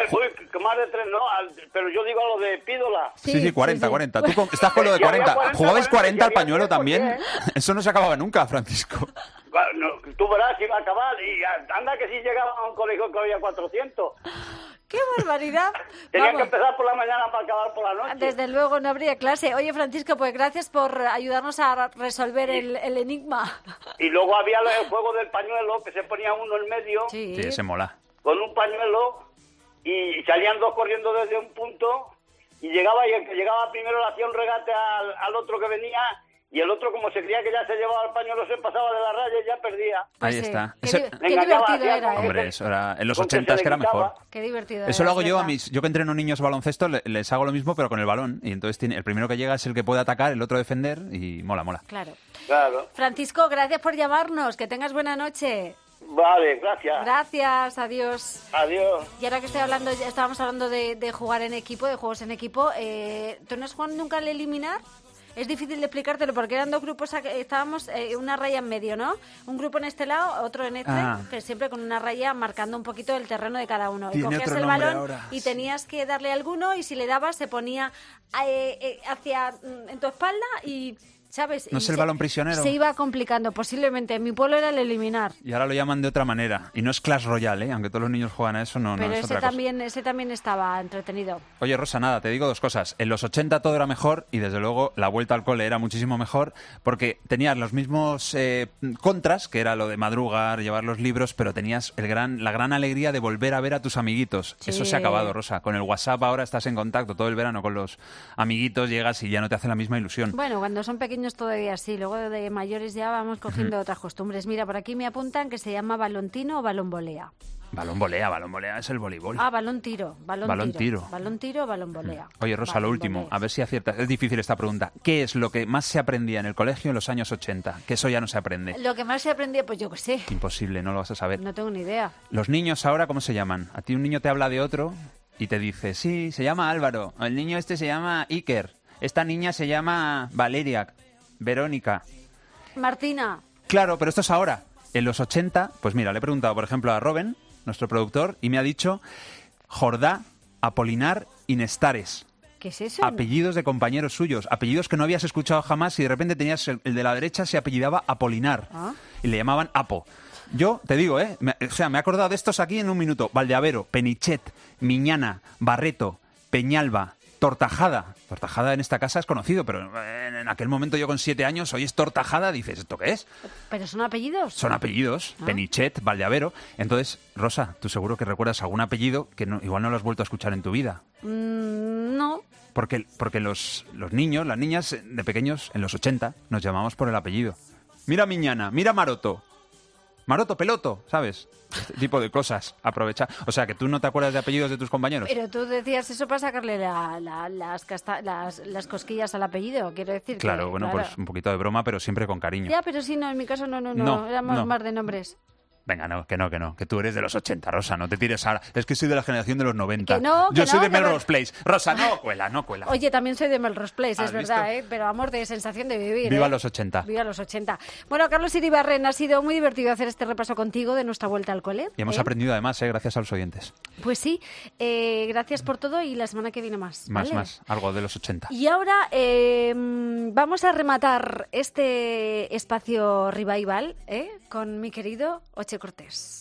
más de 3 no, pero yo digo a lo de pídola. Sí, 40. Tú estás con lo de Si había 40. 40, ¿Jugabais 40 al si había pañuelo 100%. también? Eso no se acababa nunca, Francisco. No, tú verás si va a acabar y anda que si llegaba a un colegio que había 400. ¡Qué barbaridad! Tenían Vamos. que empezar por la mañana para acabar por la noche. Desde luego no habría clase. Oye, Francisco, pues gracias por ayudarnos a resolver el enigma. Y luego había el juego del pañuelo, que se ponía uno en medio Sí, ese mola. con un pañuelo y salían dos corriendo desde un punto y llegaba, y el que llegaba primero le hacía un regate al otro que venía, y el otro, como se creía que ya se llevaba el pañuelo, se pasaba de la raya y ya perdía. Ahí está. Qué, Ese- qué divertido era, ¿eh? Hombre, eso era en los Con que 80 se que era le quitaba. mejor. Qué divertido Eso era, lo hago es yo verdad. yo que entreno niños baloncesto, les hago lo mismo, pero con el balón. Y entonces el primero que llega es el que puede atacar, el otro defender, y mola. Claro. Claro. Francisco, gracias por llamarnos. Que tengas buena noche. Vale, gracias. Gracias, adiós. Adiós. Y ahora que estábamos hablando de jugar en equipo, de juegos en equipo, ¿tú no has jugado nunca al eliminar? Es difícil de explicártelo porque eran dos grupos, estábamos una raya en medio, ¿no? Un grupo en este lado, otro en este, que siempre con una raya marcando un poquito el terreno de cada uno. Y Tiene cogías otro el nombre balón ahora. y tenías que darle a alguno y si le dabas se ponía en tu espalda y... ¿Sabes? ¿No Y es el balón prisionero? Se iba complicando. Posiblemente en mi pueblo era el eliminar. Y ahora lo llaman de otra manera. Y no es Clash Royale, ¿eh? Aunque todos los niños juegan a eso, no Pero es ese otra cosa. ese también estaba entretenido. Oye, Rosa, nada, te digo dos cosas. En los 80 todo era mejor y, desde luego, la vuelta al cole era muchísimo mejor porque tenías los mismos contras, que era lo de madrugar, llevar los libros, pero tenías la gran alegría de volver a ver a tus amiguitos. Sí. Eso se ha acabado, Rosa. Con el WhatsApp ahora estás en contacto todo el verano con los amiguitos, llegas y ya no te hace la misma ilusión. Bueno, cuando son pequeños todavía sí, luego de mayores ya vamos cogiendo otras costumbres. Mira, por aquí me apuntan que se llama balontino o balón volea. Balón volea es el voleibol. Ah, balón tiro. Balón tiro. Balón tiro o balón volea. Oye, Rosa, lo Balón último, volea. a ver si aciertas. Es difícil esta pregunta. ¿Qué es lo que más se aprendía en el colegio en los años 80? Que eso ya no se aprende. Lo que más se aprendía, pues yo qué sé, Imposible, no lo vas a saber. no tengo ni idea. Los niños ahora, ¿cómo se llaman? A ti un niño te habla de otro y te dice, sí, se llama Álvaro. El niño este se llama Iker. Esta niña se llama Valeria, Verónica. Martina, Claro, pero esto es ahora. En los 80, pues mira, le he preguntado, por ejemplo, a Robin, nuestro productor, y me ha dicho Jordá, Apolinar y Nestares. ¿Qué es eso? Apellidos de compañeros suyos, apellidos que no habías escuchado jamás y de repente tenías el de la derecha se apellidaba Apolinar y le llamaban Apo. Yo te digo, me he acordado de estos aquí en un minuto. Valdeavero, Penichet, Miñana, Barreto, Peñalba, Tortajada. Tortajada en esta casa es conocido, pero en aquel momento yo con 7 años, hoy es Tortajada, dices, ¿esto qué es? ¿Pero son apellidos? Son apellidos, Penichet, Valdeavero. Entonces, Rosa, tú seguro que recuerdas algún apellido que igual no lo has vuelto a escuchar en tu vida. No. Porque los niños, las niñas de pequeños, en los 80, nos llamamos por el apellido. Mira Miñana, mira Maroto. Maroto, Peloto, ¿sabes? Este tipo de cosas. Aprovechar. O sea, que tú no te acuerdas de apellidos de tus compañeros. Pero tú decías eso para sacarle las cosquillas al apellido, quiero decir. Claro, que, pues un poquito de broma, pero siempre con cariño. Ya, pero sí, no, en mi caso no. Éramos más de nombres. Venga, que tú eres de los 80, Rosa, no te tires ahora. Es que soy de la generación de los 90. Yo soy de Melrose Place. Rosa, no cuela. Oye, también soy de Melrose Place, es verdad, pero amor, de sensación de vivir. Viva los 80. Viva los 80. Bueno, Carlos Iribarren, ha sido muy divertido hacer este repaso contigo de nuestra vuelta al cole. Y hemos aprendido además, gracias a los oyentes. Pues sí, gracias por todo y la semana que viene más. Más, algo de los 80. Y ahora vamos a rematar este espacio revival con mi querido Oche Cortés.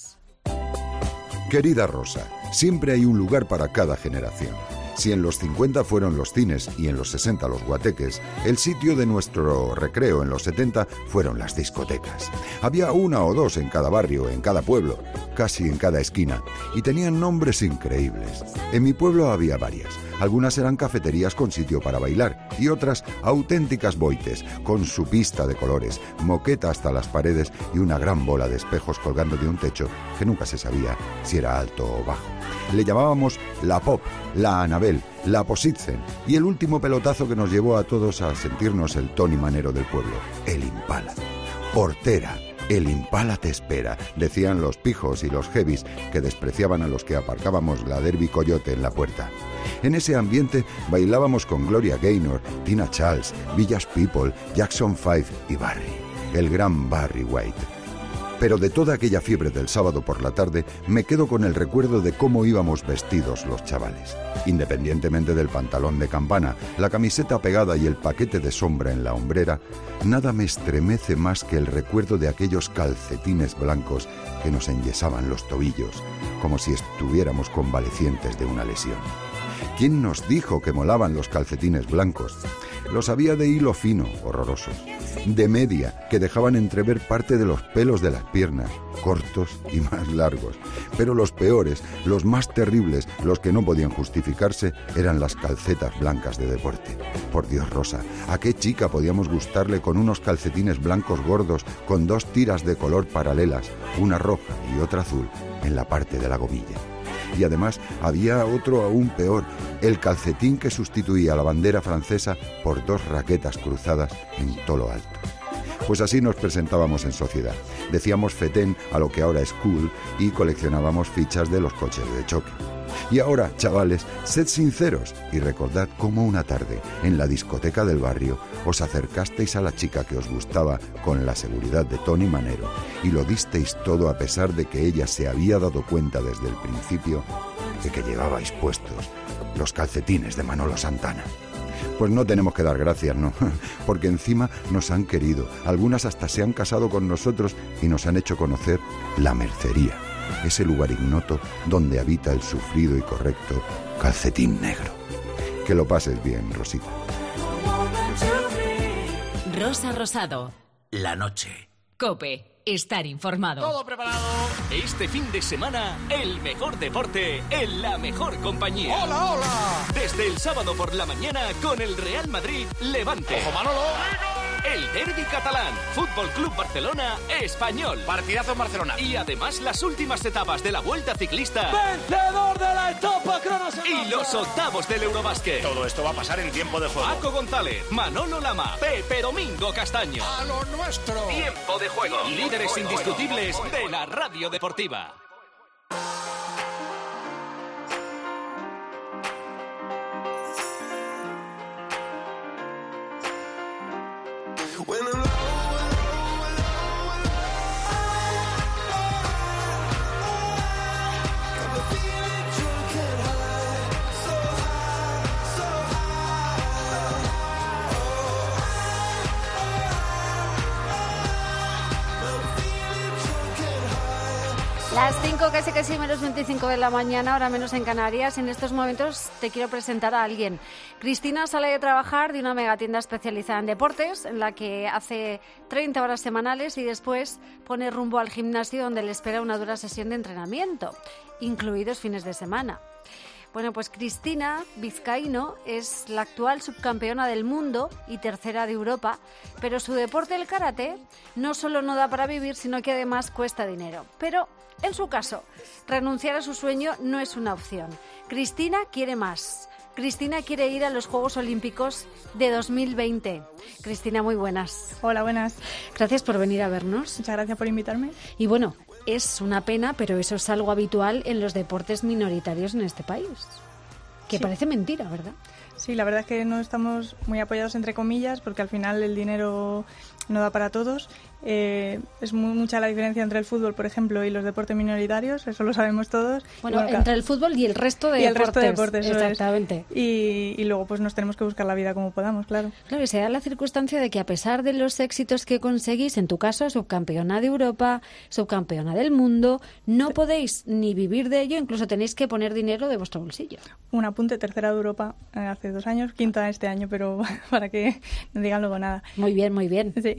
Querida Rosa, siempre hay un lugar para cada generación. Si en los 50 fueron los cines y en los 60 los guateques, el sitio de nuestro recreo en los 70 fueron las discotecas. Había una o dos en cada barrio, en cada pueblo, casi en cada esquina, y tenían nombres increíbles. En mi pueblo había varias. Algunas eran cafeterías con sitio para bailar y otras auténticas boites, con su pista de colores, moqueta hasta las paredes y una gran bola de espejos colgando de un techo que nunca se sabía si era alto o bajo. Le llamábamos la Pop, la Anabel, la Positzen y el último pelotazo que nos llevó a todos a sentirnos el Tony Manero del pueblo, el Impala. Hortera, el Impala te espera, decían los pijos y los heavies que despreciaban a los que aparcábamos la Derby Coyote en la puerta. En ese ambiente bailábamos con Gloria Gaynor, Tina Charles, Village People, Jackson 5 y Barry, el gran Barry White. Pero de toda aquella fiebre del sábado por la tarde me quedo con el recuerdo de cómo íbamos vestidos los chavales. Independientemente del pantalón de campana, la camiseta pegada y el paquete de sombra en la hombrera, nada me estremece más que el recuerdo de aquellos calcetines blancos que nos enyesaban los tobillos, como si estuviéramos convalecientes de una lesión. ¿Quién nos dijo que molaban los calcetines blancos? Los había de hilo fino, horrorosos, de media, que dejaban entrever parte de los pelos de las piernas, cortos y más largos. Pero los peores, los más terribles, los que no podían justificarse, eran las calcetas blancas de deporte. Por Dios, Rosa, ¿a qué chica podíamos gustarle con unos calcetines blancos gordos con 2 tiras de color paralelas, una roja y otra azul, en la parte de la gomilla? Y además había otro aún peor, el calcetín que sustituía la bandera francesa por 2 raquetas cruzadas en tolo alto. Pues así nos presentábamos en sociedad. Decíamos fetén a lo que ahora es cool y coleccionábamos fichas de los coches de choque. Y ahora, chavales, sed sinceros y recordad cómo una tarde, en la discoteca del barrio, os acercasteis a la chica que os gustaba con la seguridad de Tony Manero y lo disteis todo a pesar de que ella se había dado cuenta desde el principio de que llevabais puestos los calcetines de Manolo Santana. Pues no tenemos que dar gracias, ¿no? Porque encima nos han querido, algunas hasta se han casado con nosotros y nos han hecho conocer la mercería, ese lugar ignoto donde habita el sufrido y correcto calcetín negro. Que lo pases bien, Rosita. Rosa Rosado. La noche. COPE. Estar informado. Todo preparado. Este fin de semana, el mejor deporte en la mejor compañía. ¡Hola, hola! Desde el sábado por la mañana con el Real Madrid Levante. ¡Ojo, Manolo! El derbi catalán, Fútbol Club Barcelona, Español. Partidazo en Barcelona. Y además las últimas etapas de la Vuelta Ciclista. ¡Vencedor de la etapa cronos! Y los octavos del Eurobásquet. Todo esto va a pasar en tiempo de juego. Paco González, Manolo Lama, Pepe Domingo Castaño. ¡A lo nuestro! Tiempo de juego. Líderes indiscutibles de la radio deportiva. Las 5, casi menos 25 de la mañana, ahora menos en Canarias. En estos momentos te quiero presentar a alguien. Cristina sale de trabajar de una megatienda especializada en deportes, en la que hace 30 horas semanales y después pone rumbo al gimnasio donde le espera una dura sesión de entrenamiento, incluidos fines de semana. Bueno, pues Cristina Vizcaíno es la actual subcampeona del mundo y tercera de Europa, pero su deporte, el karate, no solo no da para vivir, sino que además cuesta dinero. Pero en su caso, renunciar a su sueño no es una opción. Cristina quiere más. Cristina quiere ir a los Juegos Olímpicos de 2020. Cristina, muy buenas. Hola, buenas. Gracias por venir a vernos. Muchas gracias por invitarme. Y bueno, es una pena, pero eso es algo habitual en los deportes minoritarios en este país. Que sí. Parece mentira, ¿verdad? Sí, la verdad es que no estamos muy apoyados, entre comillas, porque al final el dinero no da para todos. Es mucha la diferencia entre el fútbol, por ejemplo, y los deportes minoritarios, eso lo sabemos todos. Bueno, entre el fútbol y el resto de deportes. Exactamente. Y luego pues nos tenemos que buscar la vida como podamos, claro. Claro, y se da la circunstancia de que a pesar de los éxitos que conseguís, en tu caso, subcampeona de Europa, subcampeona del mundo, no podéis ni vivir de ello, incluso tenéis que poner dinero de vuestro bolsillo. Un apunte, tercera de Europa hace 2 años, quinta este año, pero para que no digan luego nada. Muy bien, muy bien. Sí.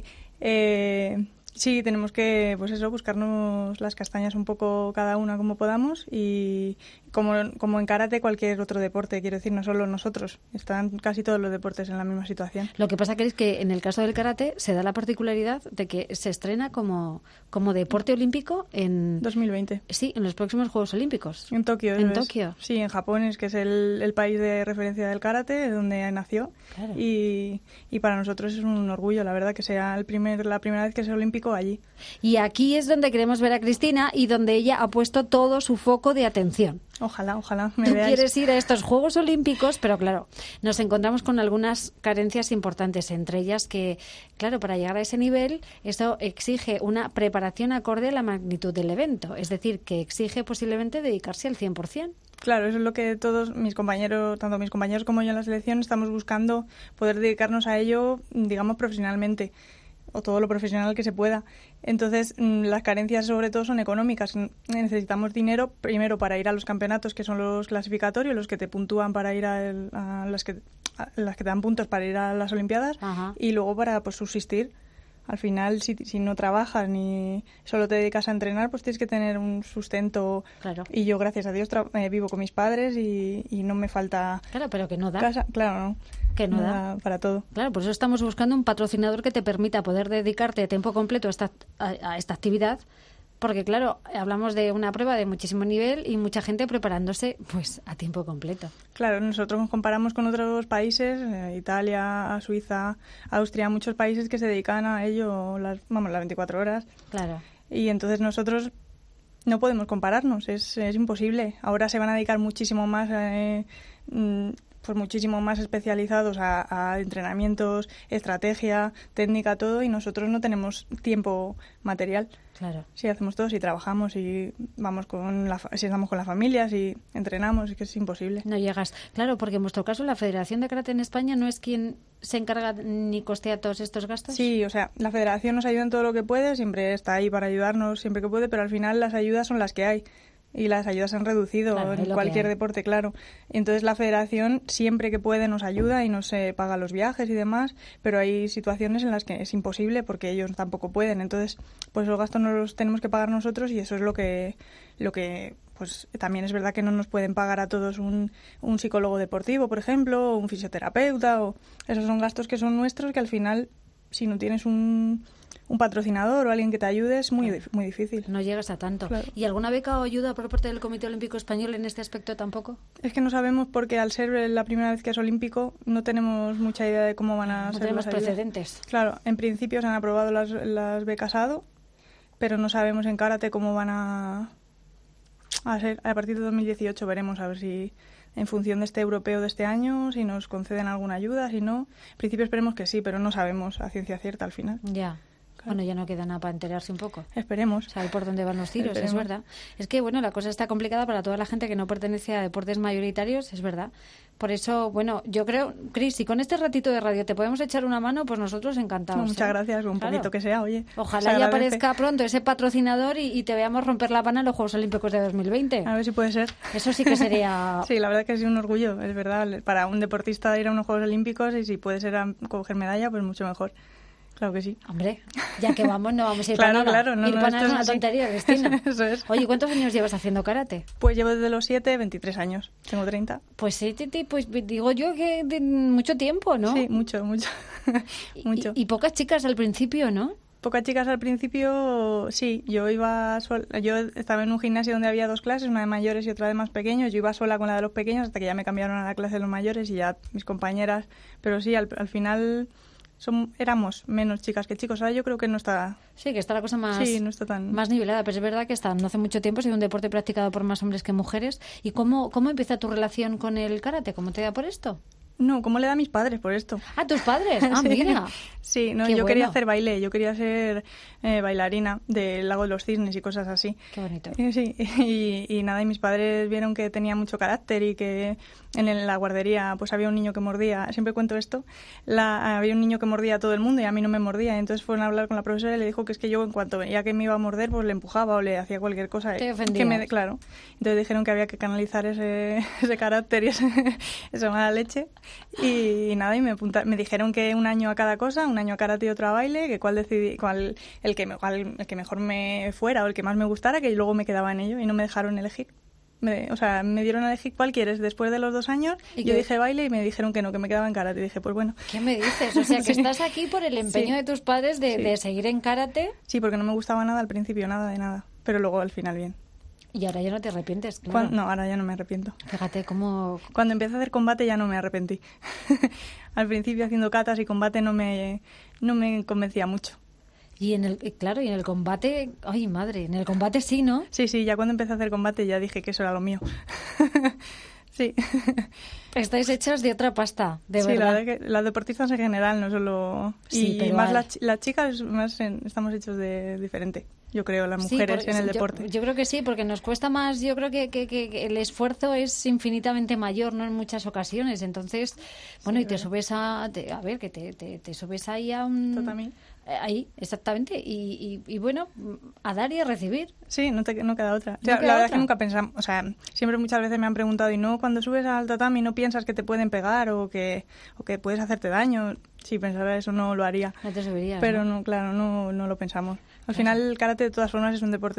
Sí, tenemos que, pues eso, buscarnos las castañas un poco cada una como podamos y como en karate cualquier otro deporte, quiero decir, no solo nosotros, están casi todos los deportes en la misma situación. Lo que pasa que es que en el caso del karate se da la particularidad de que se estrena como deporte olímpico en 2020. Sí, en los próximos Juegos Olímpicos. En Tokio. En Tokio. Sí, en Japón, que es el país de referencia del karate, donde nació. Claro. Y para nosotros es un orgullo, la verdad, que sea la primera vez que sea olímpico allí. Y aquí es donde queremos ver a Cristina y donde ella ha puesto todo su foco de atención. Ojalá Tú quieres ir a estos Juegos Olímpicos, pero claro, nos encontramos con algunas carencias importantes, entre ellas que, claro, para llegar a ese nivel, eso exige una preparación acorde a la magnitud del evento, es decir, que exige posiblemente dedicarse al 100%. Claro, eso es lo que todos mis compañeros, tanto mis compañeros como yo en la selección, estamos buscando poder dedicarnos a ello, digamos, profesionalmente, o todo lo profesional que se pueda. Entonces, las carencias sobre todo son económicas. Necesitamos dinero primero para ir a los campeonatos, que son los clasificatorios, los que te puntúan para ir a las que te dan puntos para ir a las Olimpiadas. Ajá. Y luego para pues subsistir. Al final, si no trabajas ni solo te dedicas a entrenar, pues tienes que tener un sustento. Claro. Y yo, gracias a Dios, vivo con mis padres y no me falta... Claro, pero que no da. Casa. Claro, no. Que no da para todo. Claro, por eso estamos buscando un patrocinador que te permita poder dedicarte a tiempo completo a esta actividad, porque claro, hablamos de una prueba de muchísimo nivel y mucha gente preparándose pues a tiempo completo. Claro, nosotros nos comparamos con otros países, Italia, Suiza, Austria, muchos países que se dedican a ello las 24 horas. Claro. Y entonces nosotros no podemos compararnos, es imposible. Ahora se van a dedicar muchísimo más pues muchísimo más especializados a entrenamientos, estrategia, técnica, todo, y nosotros no tenemos tiempo material. Claro. Sí, hacemos todo, si trabajamos y si estamos con la familia, si entrenamos, es que es imposible. No llegas. Claro, porque en vuestro caso la Federación de Karate en España no es quien se encarga ni costea todos estos gastos. Sí, o sea, la Federación nos ayuda en todo lo que puede, siempre está ahí para ayudarnos siempre que puede, pero al final las ayudas son las que hay. Y las ayudas se han reducido, claro, en cualquier deporte, claro. Entonces la federación siempre que puede nos ayuda y nos paga los viajes y demás, pero hay situaciones en las que es imposible porque ellos tampoco pueden. Entonces, pues los gastos nos los tenemos que pagar nosotros y eso es lo que pues también es verdad que no nos pueden pagar a todos un psicólogo deportivo, por ejemplo, o un fisioterapeuta, o esos son gastos que son nuestros que al final, si no tienes un patrocinador o alguien que te ayude es muy difícil. No llegas a tanto. Claro. ¿Y alguna beca o ayuda por parte del Comité Olímpico Español en este aspecto tampoco? Es que no sabemos porque al ser la primera vez que es olímpico no tenemos mucha idea de cómo van a ser las ayudas. Precedentes. Claro, en principio se han aprobado las becas ADO, pero no sabemos en karate cómo van a ser. A partir de 2018 veremos a ver si en función de este europeo de este año, si nos conceden alguna ayuda, si no. En principio esperemos que sí, pero no sabemos a ciencia cierta al final. Ya. Bueno, ya no queda nada para enterarse un poco. Esperemos. Saber por dónde van los tiros, Esperemos. es verdad. Es que, bueno, la cosa está complicada para toda la gente que no pertenece a deportes mayoritarios, es verdad. Por eso, bueno, yo creo, Cris, si con este ratito de radio te podemos echar una mano, pues nosotros encantados. Muchas gracias, un poquito que sea, oye. Ojalá ya aparezca pronto ese patrocinador y te veamos romper la pana en los Juegos Olímpicos de 2020. A ver si puede ser. Eso sí que sería... Sí, la verdad que es un orgullo, es verdad. Para un deportista ir a unos Juegos Olímpicos y si puede ser a coger medalla, pues mucho mejor. Claro que sí. Hombre, ya que vamos, no vamos a ir claro, para nada. Claro, no, ir para nada es una así. tontería, Cristina. Eso es. Oye, ¿cuántos años llevas haciendo karate? Pues llevo desde los 7, 23 años. Tengo 30. Pues sí, pues digo yo que de mucho tiempo, ¿no? Sí, mucho. mucho. Y pocas chicas al principio, ¿no? Pocas chicas al principio, sí. Yo estaba en un gimnasio donde había 2 clases, una de mayores y otra de más pequeños. Yo iba sola con la de los pequeños hasta que ya me cambiaron a la clase de los mayores y ya mis compañeras. Pero sí, al final... éramos menos chicas que chicos. Ahora yo creo que no está... Sí, que está la cosa más, sí, no está tan... más nivelada. Pero es verdad que no hace mucho tiempo ha sido un deporte practicado por más hombres que mujeres. ¿Y cómo empieza tu relación con el karate? ¿Cómo te da por esto? No, ¿cómo le da a mis padres por esto? ¿A tus padres? Ah, sí. mira. Sí, no, Qué yo bueno. quería hacer baile, yo quería ser bailarina del Lago de los Cisnes y cosas así. Qué bonito. Sí, y nada, y mis padres vieron que tenía mucho carácter y que en la guardería pues había un niño que mordía, siempre cuento esto, había un niño que mordía a todo el mundo y a mí no me mordía, y entonces fueron a hablar con la profesora y le dijo que es que yo en cuanto veía que me iba a morder pues le empujaba o le hacía cualquier cosa. Te ofendía. Claro, entonces dijeron que había que canalizar ese carácter y esa mala leche y nada, y me dijeron que un año a cada cosa, un año a karate y otro a baile, que el que mejor me fuera o el que más me gustara, que luego me quedaba en ello y no me dejaron elegir. Me dieron a elegir cuál quieres después de los 2 años. ¿Y yo qué? dije baile y me dijeron que no, que me quedaba en karate. Y dije, pues bueno. ¿Qué me dices? O sea, que Sí. estás aquí por el empeño Sí. de tus padres Sí. de seguir en karate. Sí, porque no me gustaba nada al principio, nada de nada. Pero luego al final bien. Y ahora ya no te arrepientes, claro. No, ahora ya no me arrepiento. Fíjate cómo... Cuando empecé a hacer combate ya no me arrepentí. Al principio haciendo katas y combate no me convencía mucho. Y en el combate, ay madre, en el combate sí, ¿no? Sí, ya cuando empecé a hacer combate ya dije que eso era lo mío. Sí. Estáis hechos de otra pasta, de sí, verdad. la verdad que las deportistas en general, no solo... Sí, y pero más las chicas, estamos hechos de diferente, yo creo, las mujeres Sí, en el deporte. Yo creo que sí, porque nos cuesta más, yo creo que el esfuerzo es infinitamente mayor, ¿no? En muchas ocasiones. Entonces, bueno, Sí, y te subes a ver, que te subes ahí a un... Tatami. Ahí, exactamente. Y bueno, a dar y a recibir. Sí, no queda otra. O No sea, queda la verdad es otra. que nunca pensamos, o sea, siempre muchas veces me han preguntado, ¿y no cuando subes al tatami no piensas que te pueden pegar o que puedes hacerte daño? Si pensara eso no lo haría. No te subirías, Pero ¿no? no, claro, no lo pensamos. Al final el karate de todas formas es un deporte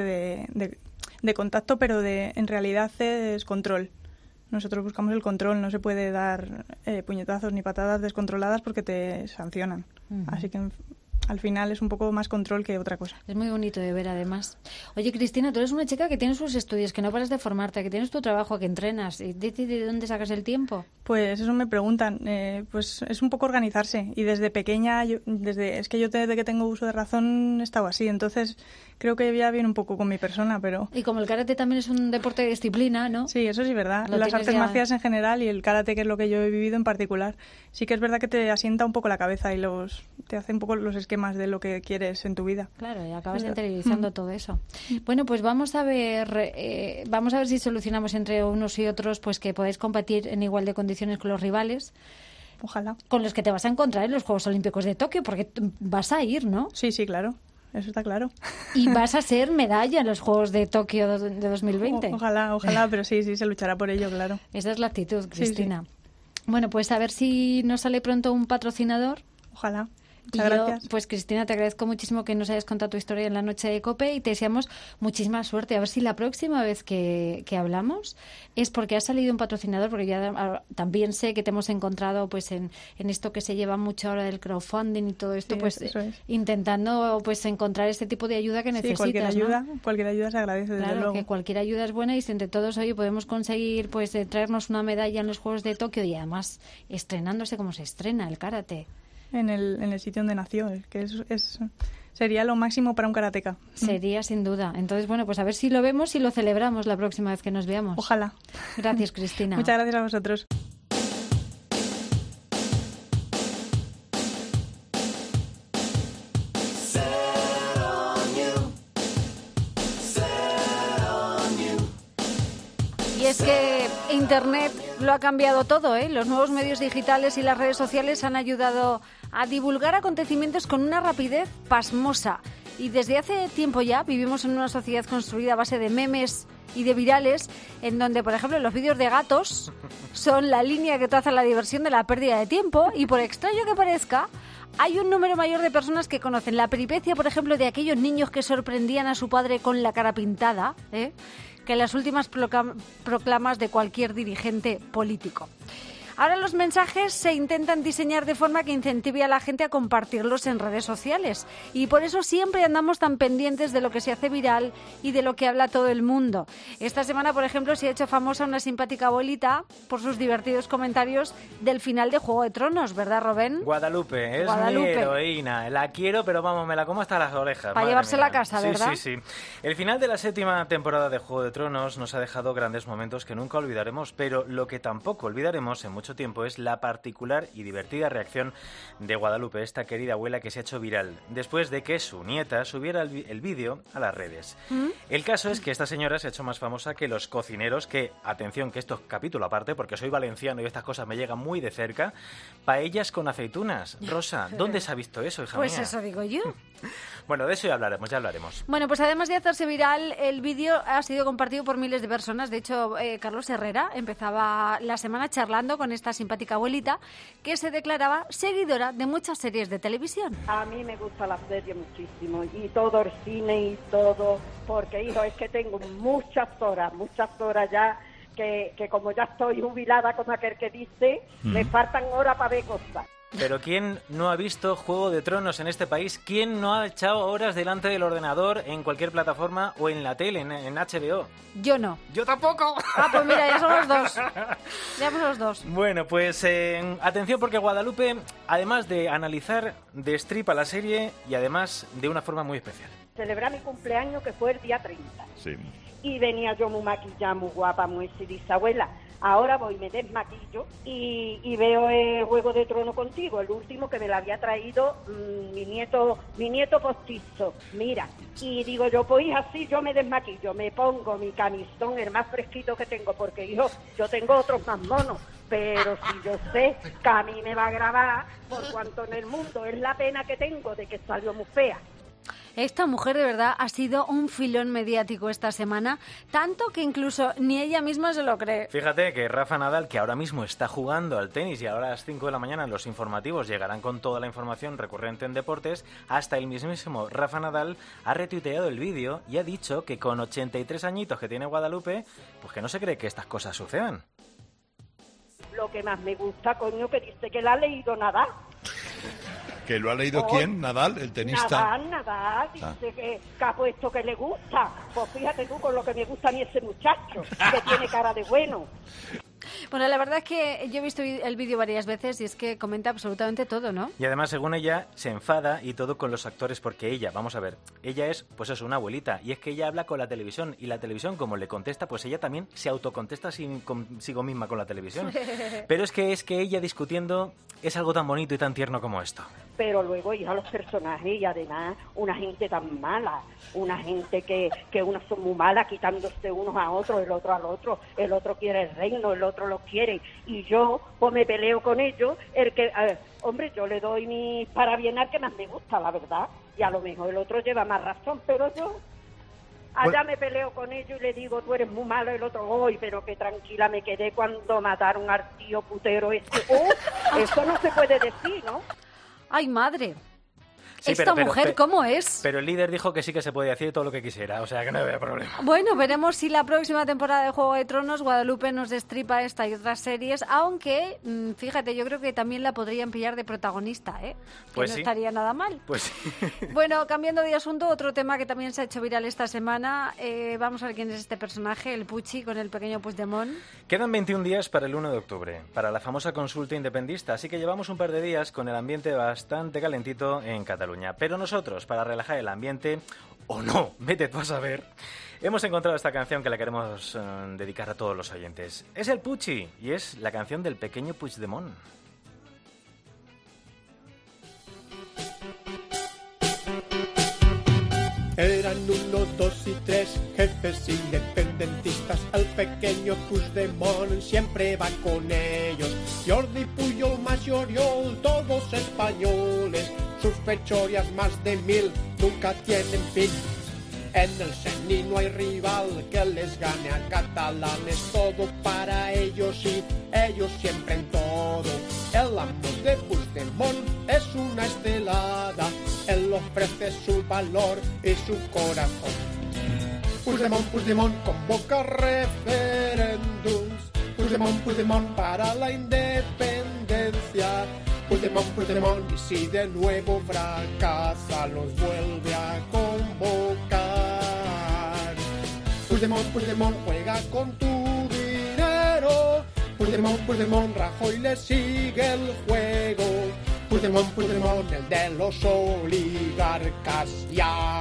de contacto, pero en realidad es control. Nosotros buscamos el control, no se puede dar puñetazos ni patadas descontroladas porque te sancionan. Ujú. Así que al final es un poco más control que otra cosa. Es muy bonito de ver, además. Oye, Cristina, tú eres una chica que tienes sus estudios, que no paras de formarte, que tienes tu trabajo, que entrenas. ¿De dónde sacas el tiempo? Pues eso me preguntan. Pues es un poco organizarse. Y desde pequeña, es que yo desde que tengo uso de razón he estado así. Entonces creo que ya viene un poco con mi persona, pero... Y como el karate también es un deporte de disciplina, ¿no? Sí, eso sí es verdad. Lo Las tienes artes ya- marciales en general y el karate, que es lo que yo he vivido en particular. Sí que es verdad que te asienta un poco la cabeza y te hace un poco los esquemas de lo que quieres en tu vida. Claro, y acabas Pero- interiorizando todo eso. Bueno, pues vamos a ver si solucionamos entre unos y otros pues que podáis competir en igual de condiciones con los rivales. Ojalá. Con los que te vas a encontrar en los Juegos Olímpicos de Tokio, porque tú vas a ir, ¿no? Sí, claro. Eso está claro. Y vas a ser medalla en los Juegos de Tokio de 2020. Ojalá, pero sí, se luchará por ello, claro. Esa es la actitud, Sí, Cristina. Bueno, pues a ver si nos sale pronto un patrocinador. Ojalá. Y Muchas yo, gracias. pues Cristina, te agradezco muchísimo que nos hayas contado tu historia en la noche de COPE y te deseamos muchísima suerte. A ver si la próxima vez que hablamos es porque ha salido un patrocinador, porque ya también sé que te hemos encontrado pues en esto que se lleva mucho ahora del crowdfunding y todo esto, Sí, pues eso es. intentando pues encontrar este tipo de ayuda que Sí, necesitas, cualquier ayuda se agradece, desde Claro, luego. que cualquier ayuda es buena y si entre todos hoy podemos conseguir pues traernos una medalla en los Juegos de Tokio y además estrenándose como se estrena el karate. En el sitio donde nació, que sería lo máximo para un karateca. Sería sin duda. Entonces, bueno, pues a ver si lo vemos y lo celebramos la próxima vez que nos veamos. Ojalá. Gracias, Cristina. Muchas gracias a vosotros. es que Internet lo ha cambiado todo, ¿eh? Los nuevos medios digitales y las redes sociales han ayudado a divulgar acontecimientos con una rapidez pasmosa. Y desde hace tiempo ya vivimos en una sociedad construida a base de memes y de virales, en donde, por ejemplo, los vídeos de gatos son la línea que traza la diversión de la pérdida de tiempo, y por extraño que parezca, hay un número mayor de personas que conocen la peripecia, por ejemplo, de aquellos niños que sorprendían a su padre con la cara pintada, que las últimas proclamas de cualquier dirigente político. Ahora los mensajes se intentan diseñar de forma que incentive a la gente a compartirlos en redes sociales, y por eso siempre andamos tan pendientes de lo que se hace viral y de lo que habla todo el mundo. Esta semana, por ejemplo, se ha hecho famosa una simpática abuelita por sus divertidos comentarios del final de Juego de Tronos, ¿verdad, Robén? Guadalupe, es mi heroína. La quiero, pero vamos, me la como hasta las orejas. Para llevársela a casa, ¿verdad? Sí. El final de la 7ª temporada de Juego de Tronos nos ha dejado grandes momentos que nunca olvidaremos, pero lo que tampoco olvidaremos en mucho tiempo es la particular y divertida reacción de Guadalupe, esta querida abuela que se ha hecho viral después de que su nieta subiera el vídeo a las redes. El caso es que esta señora se ha hecho más famosa que los cocineros, que, atención, que esto es capítulo aparte, porque soy valenciano y estas cosas me llegan muy de cerca, paellas con aceitunas. Rosa, ¿dónde se ha visto eso, hija mía? Pues eso digo yo. Bueno, de eso ya hablaremos. Bueno, pues además de hacerse viral, el vídeo ha sido compartido por miles de personas. De hecho, Carlos Herrera empezaba la semana charlando con esta simpática abuelita que se declaraba seguidora de muchas series de televisión. A mí me gusta la serie muchísimo, y todo el cine y todo, porque, hijo, es que tengo muchas horas ya, que como ya estoy jubilada, como aquel que dice, me faltan horas para ver cosas. Pero ¿quién no ha visto Juego de Tronos en este país? ¿Quién no ha echado horas delante del ordenador en cualquier plataforma o en la tele, en HBO? Yo no. ¡Yo tampoco! Ah, pues mira, ya somos dos. Bueno, pues atención, porque Guadalupe, además de analizar, destripa la serie, y además de una forma muy especial. Celebré mi cumpleaños, que fue el día 30. Sí. Y venía yo muy maquillada, muy guapa, muy dice, abuela, ahora voy, me desmaquillo y veo el Juego de Tronos contigo, el último que me lo había traído mi nieto postizo. Mira, y digo yo, pues así yo me desmaquillo, me pongo mi camisón, el más fresquito que tengo, porque hijo, yo tengo otros más monos, pero si yo sé que a mí me va a grabar, por cuanto en el mundo es la pena que tengo de que salió muy fea. Esta mujer de verdad ha sido un filón mediático esta semana, tanto que incluso ni ella misma se lo cree. Fíjate que Rafa Nadal, que ahora mismo está jugando al tenis y ahora a las 5 de la mañana en los informativos llegarán con toda la información recurrente en deportes, hasta el mismísimo Rafa Nadal ha retuiteado el vídeo y ha dicho que con 83 añitos que tiene Guadalupe, pues que no se cree que estas cosas sucedan. Lo que más me gusta, coño, que dice que la ha leído Nadal. ¿Que lo ha leído quién? ¿Nadal, el tenista? Nadal, dice que ha puesto que le gusta. Pues fíjate tú con lo que me gusta a mí ese muchacho, que tiene cara de bueno. Bueno, la verdad es que yo he visto el vídeo varias veces y es que comenta absolutamente todo, ¿no? Y además, según ella, se enfada y todo con los actores porque ella, vamos a ver, ella es, pues eso, una abuelita, y es que ella habla con la televisión, y la televisión, como le contesta, pues ella también se autocontesta consigo misma con la televisión. Pero es que ella discutiendo es algo tan bonito y tan tierno como esto. Pero luego, hija, los personajes, y además una gente tan mala, una gente que unas son muy malas, quitándose unos a otros, el otro al otro, el otro quiere el reino, el otro lo quiere, y yo pues me peleo con ellos, hombre, yo le doy mi parabienar que más me gusta, la verdad, y a lo mejor el otro lleva más razón, pero yo allá me peleo con ellos y le digo, tú eres muy malo, el otro, hoy, pero que tranquila me quedé cuando mataron al tío putero este. Eso no se puede decir, ¿no? ¡Ay, madre! Sí, ¿Esta mujer cómo es? Pero el líder dijo que sí que se podía decir todo lo que quisiera, o sea que no había problema. Bueno, veremos si la próxima temporada de Juego de Tronos Guadalupe nos destripa esta y otras series, aunque, fíjate, yo creo que también la podrían pillar de protagonista, ¿eh? Pues que no sí. estaría nada mal. Pues sí. Bueno, cambiando de asunto, otro tema que también se ha hecho viral esta semana, vamos a ver quién es este personaje, el Puchi con el pequeño Puigdemont. Quedan 21 días para el 1 de octubre, para la famosa consulta independentista, así que llevamos un par de días con el ambiente bastante calentito en Cataluña. Pero nosotros, para relajar el ambiente, o no, vete tú a saber, hemos encontrado esta canción que la queremos dedicar a todos los oyentes. Es el Puchi y es la canción del pequeño Puigdemont. Eran 1, 2 y 3 jefes independentistas. El pequeño Puigdemont siempre va con ellos. Jordi Pujol, Mas y Oriol, todos españoles. Sus fechorías más de 1000 nunca tienen fin. En el Seni no hay rival que les gane a catalanes. Todo para ellos y ellos siempre en todo. El amor de Puigdemont es una estelada. Él ofrece su valor y su corazón. Puigdemont convoca referéndums. Puigdemont para la independencia. Puigdemont, y si de nuevo fracasa, los vuelve a convocar. Puigdemont juega con tu dinero. Puigdemont, Rajoy le sigue el juego. Puigdemont, el de los oligarcas, ya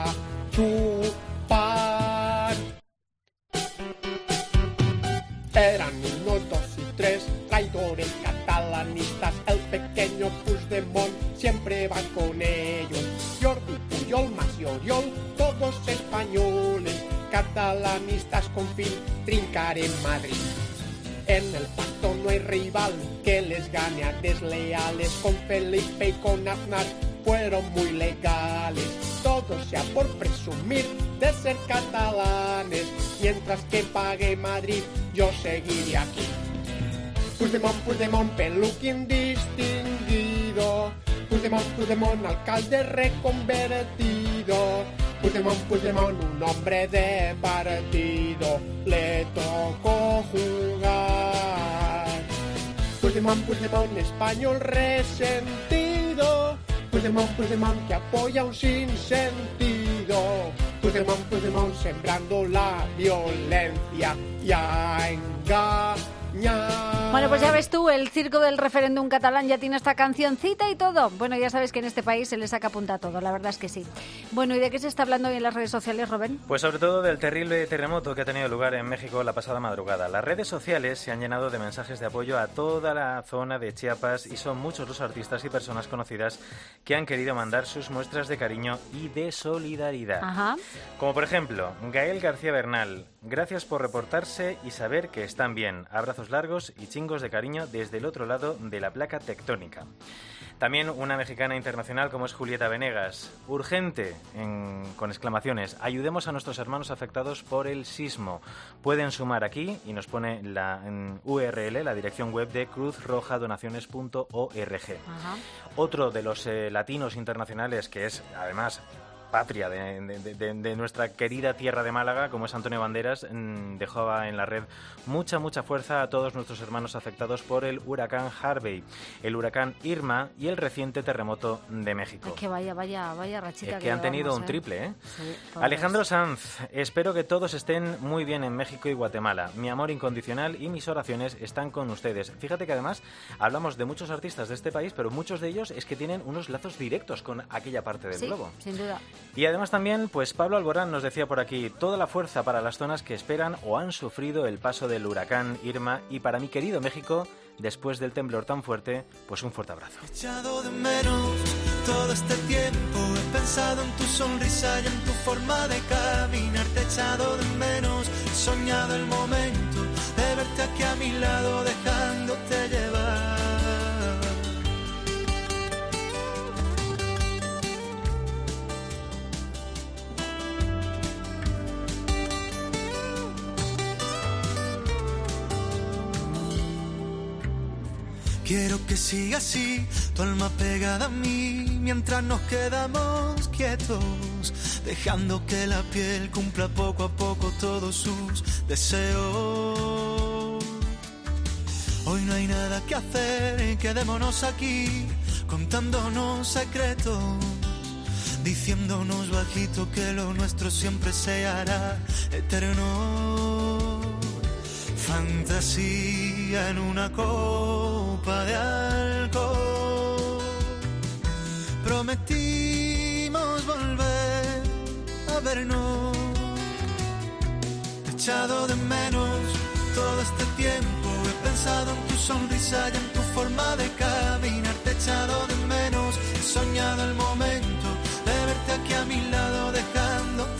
chupar. Eran 1, 2 y 3 traidores catalanistas. El pequeño Puigdemont siempre va con ellos. Jordi Pujol, Mas y Oriol, todos españoles. Catalanistas con fin trincar en Madrid. En el pacto no hay rival que les gane a desleales. Con Felipe y con Aznar fueron muy legales. Todo sea por presumir de ser catalanes. Mientras que pague Madrid, yo seguiré aquí. Puigdemont, peluquín distinguido. Puigdemont, alcalde reconvertido. Puigdemont, un hombre de partido. Le tocó jugar. Puigdemont, español resentido. Puigdemont, que apoya un sinsentido. Puigdemont, sembrando la violencia y a engañar. Bueno, pues ya ves tú, el circo del referéndum catalán ya tiene esta cancioncita y todo. Bueno, ya sabes que en este país se le saca punta a todo, la verdad es que sí. Bueno, ¿y de qué se está hablando hoy en las redes sociales, Rubén? Pues sobre todo del terrible terremoto que ha tenido lugar en México la pasada madrugada. Las redes sociales se han llenado de mensajes de apoyo a toda la zona de Chiapas y son muchos los artistas y personas conocidas que han querido mandar sus muestras de cariño y de solidaridad. Ajá. Como por ejemplo, Gael García Bernal. Gracias por reportarse y saber que están bien. Abrazos largos y chingos de cariño desde el otro lado de la placa tectónica. También una mexicana internacional como es Julieta Venegas. Urgente, con exclamaciones. Ayudemos a nuestros hermanos afectados por el sismo. Pueden sumar aquí y nos pone la URL, la dirección web de cruzrojadonaciones.org. Otro de los latinos internacionales que es además patria de nuestra querida tierra de Málaga, como es Antonio Banderas, dejaba en la red mucha fuerza a todos nuestros hermanos afectados por el huracán Harvey, el huracán Irma y el reciente terremoto de México. Es que vaya rachita que han tenido un triple, ¿eh? Sí, Alejandro Sanz, espero que todos estén muy bien en México y Guatemala. Mi amor incondicional y mis oraciones están con ustedes. Fíjate que además hablamos de muchos artistas de este país, pero muchos de ellos es que tienen unos lazos directos con aquella parte del globo. Sin duda. Y además también, pues Pablo Alborán nos decía por aquí, toda la fuerza para las zonas que esperan o han sufrido el paso del huracán Irma, y para mi querido México, después del temblor tan fuerte, pues un fuerte abrazo. He echado de menos todo este tiempo, he pensado en tu sonrisa y en tu forma de caminar, te he echado de menos, he soñado el momento de verte aquí a mi lado dejándote llevar. Quiero que siga así, tu alma pegada a mí, mientras nos quedamos quietos, dejando que la piel cumpla poco a poco todos sus deseos. Hoy no hay nada que hacer, quedémonos aquí, contándonos secretos, diciéndonos bajito que lo nuestro siempre se hará eterno. Fantasía en una copa de alcohol. Prometimos volver a vernos. Te he echado de menos todo este tiempo. He pensado en tu sonrisa y en tu forma de caminar. Te he echado de menos. He soñado el momento de verte aquí a mi lado dejando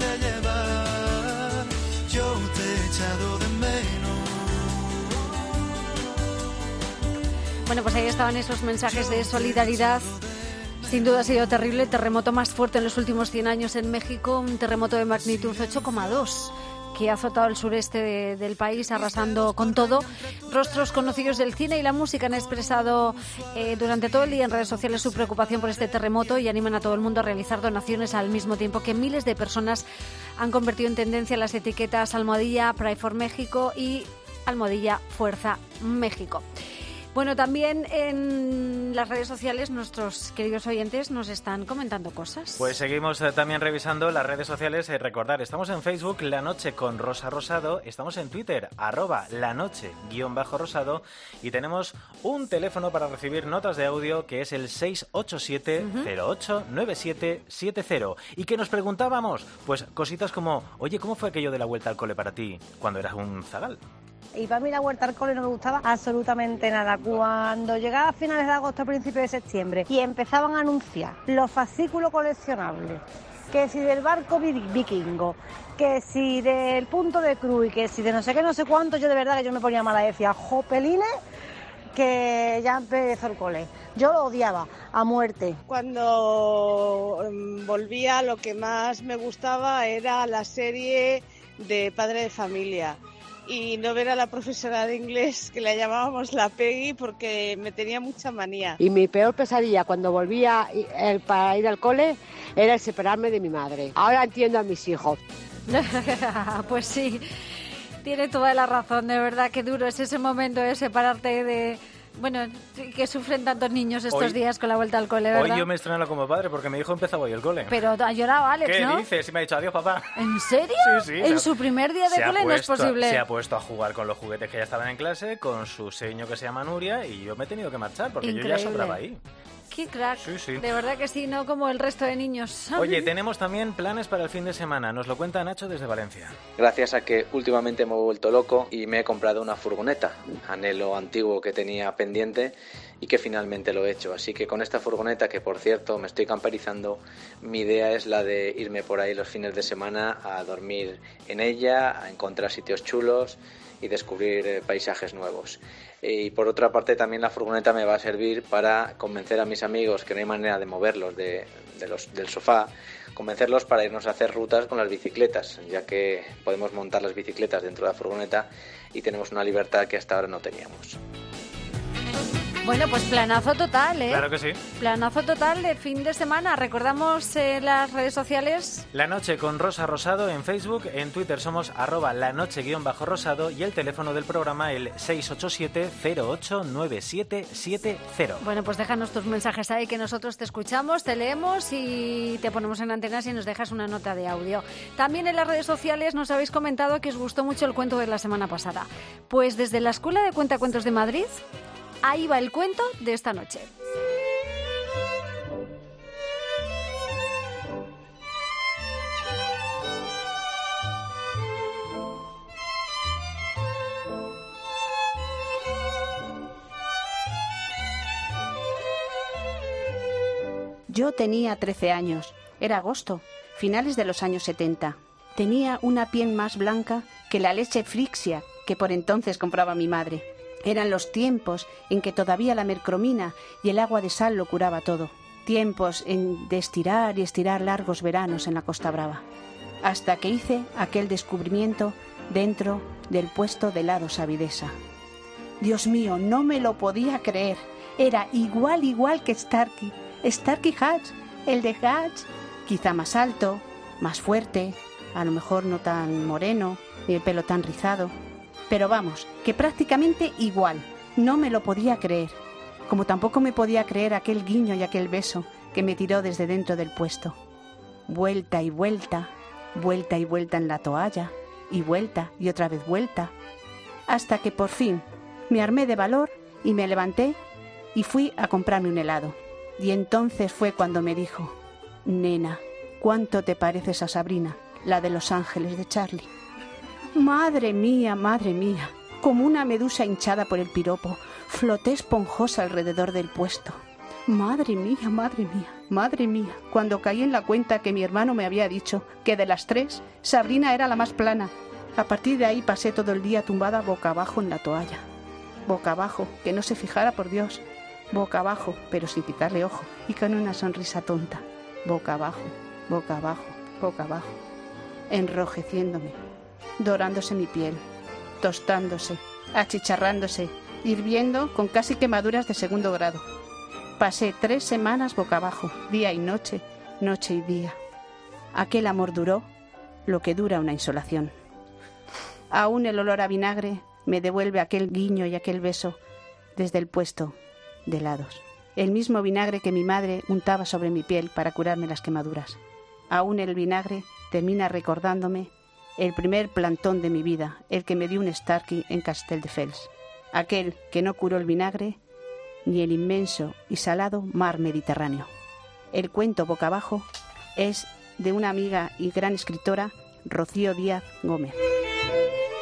Bueno, pues ahí estaban esos mensajes de solidaridad. Sin duda ha sido terrible, el terremoto más fuerte en los últimos 100 años en México, un terremoto de magnitud 8,2 que ha azotado el sureste del país, arrasando con todo. Rostros conocidos del cine y la música han expresado durante todo el día en redes sociales su preocupación por este terremoto y animan a todo el mundo a realizar donaciones al mismo tiempo que miles de personas han convertido en tendencia las etiquetas almohadilla Pray for México y almohadilla Fuerza México. Bueno, también en las redes sociales nuestros queridos oyentes nos están comentando cosas. Pues seguimos también revisando las redes sociales. Recordar, estamos en Facebook, La Noche con Rosa Rosado, estamos en Twitter, @lanoche_rosado, y tenemos un teléfono para recibir notas de audio que es el 687-089770. ¿Y que nos preguntábamos? Pues cositas como, oye, ¿cómo fue aquello de la vuelta al cole para ti cuando eras un zagal? Y para mí la vuelta al cole no me gustaba absolutamente nada. Cuando llegaba a finales de agosto, principios de septiembre, y empezaban a anunciar los fascículos coleccionables, que si del barco vikingo, que si del punto de cruz, y que si de no sé qué, no sé cuánto, yo de verdad que yo me ponía mala, decía, jopelines, que ya empezó el cole. Yo lo odiaba a muerte. Cuando volvía, lo que más me gustaba era la serie de Padre de Familia. Y no ver a la profesora de inglés, que la llamábamos la Peggy, porque me tenía mucha manía. Y mi peor pesadilla cuando volvía para ir al cole era el separarme de mi madre. Ahora entiendo a mis hijos. Pues sí, tiene toda la razón, de verdad, que duro es ese momento de separarte de... Bueno, que sufren tantos niños estos días con la vuelta al cole, ¿verdad? Hoy yo me estrenaba como padre porque mi hijo empezaba hoy el cole. Pero ha llorado Alex, ¿qué ¿no? ¿Qué dices? Y me ha dicho adiós, papá. ¿En serio? Sí. ¿En su primer día de cole no es posible? Se ha puesto a jugar con los juguetes que ya estaban en clase, con su seño que se llama Nuria, y yo me he tenido que marchar porque Increíble. Yo ya sobraba ahí. ¡Qué crack! Sí. De verdad que sí, no como el resto de niños. Oye, tenemos también planes para el fin de semana. Nos lo cuenta Nacho desde Valencia. Gracias a que últimamente me he vuelto loco y me he comprado una furgoneta, anhelo antiguo que tenía pendiente y que finalmente lo he hecho. Así que con esta furgoneta, que por cierto me estoy camperizando, mi idea es la de irme por ahí los fines de semana a dormir en ella, a encontrar sitios chulos y descubrir paisajes nuevos. Y por otra parte también la furgoneta me va a servir para convencer a mis amigos que no hay manera de moverlos del sofá, convencerlos para irnos a hacer rutas con las bicicletas, ya que podemos montar las bicicletas dentro de la furgoneta y tenemos una libertad que hasta ahora no teníamos. Bueno, pues planazo total, ¿eh? Claro que sí. Planazo total de fin de semana. Recordamos las redes sociales. La Noche con Rosa Rosado en Facebook, en Twitter somos @lanoche_rosado y el teléfono del programa el 687-089770. Bueno, pues déjanos tus mensajes ahí que nosotros te escuchamos, te leemos y te ponemos en antenas y nos dejas una nota de audio. También en las redes sociales nos habéis comentado que os gustó mucho el cuento de la semana pasada. Pues desde la Escuela de Cuentacuentos de Madrid, ahí va el cuento de esta noche. Yo tenía 13 años. Era agosto, finales de los años 70. Tenía una piel más blanca que la leche Frixia que por entonces compraba mi madre. Eran los tiempos en que todavía la mercromina y el agua de sal lo curaba todo. Tiempos de estirar y estirar largos veranos en la Costa Brava. Hasta que hice aquel descubrimiento dentro del puesto de helados Avidesa. Dios mío, no me lo podía creer. Era igual que Starkey. Starkey Hatch, el de Hatch. Quizá más alto, más fuerte, a lo mejor no tan moreno, ni el pelo tan rizado. Pero vamos, que prácticamente igual. No me lo podía creer. Como tampoco me podía creer aquel guiño y aquel beso que me tiró desde dentro del puesto. Vuelta y vuelta en la toalla, y vuelta y otra vez vuelta. Hasta que por fin me armé de valor y me levanté y fui a comprarme un helado. Y entonces fue cuando me dijo: nena, ¿cuánto te pareces a Sabrina, la de Los Ángeles de Charlie? Madre mía, como una medusa hinchada por el piropo, floté esponjosa alrededor del puesto. Madre mía, cuando caí en la cuenta que mi hermano me había dicho que de las tres, Sabrina era la más plana. A partir de ahí pasé todo el día tumbada boca abajo en la toalla. boca abajo, que no se fijara por Dios, boca abajo, pero sin quitarle ojo, y con una sonrisa tonta, boca abajo, boca abajo, boca abajo, enrojeciéndome, dorándose mi piel, tostándose, achicharrándose, hirviendo con casi quemaduras de 2º grado. Pasé 3 semanas boca abajo, día y noche, noche y día. Aquel amor duró lo que dura una insolación. Aún el olor a vinagre me devuelve aquel guiño y aquel beso desde el puesto de helados. El mismo vinagre que mi madre untaba sobre mi piel para curarme las quemaduras. Aún el vinagre termina recordándome el primer plantón de mi vida, el que me dio un Starkey en Castelldefels. Aquel que no curó el vinagre ni el inmenso y salado mar Mediterráneo. El cuento boca abajo es de una amiga y gran escritora, Rocío Díaz Gómez.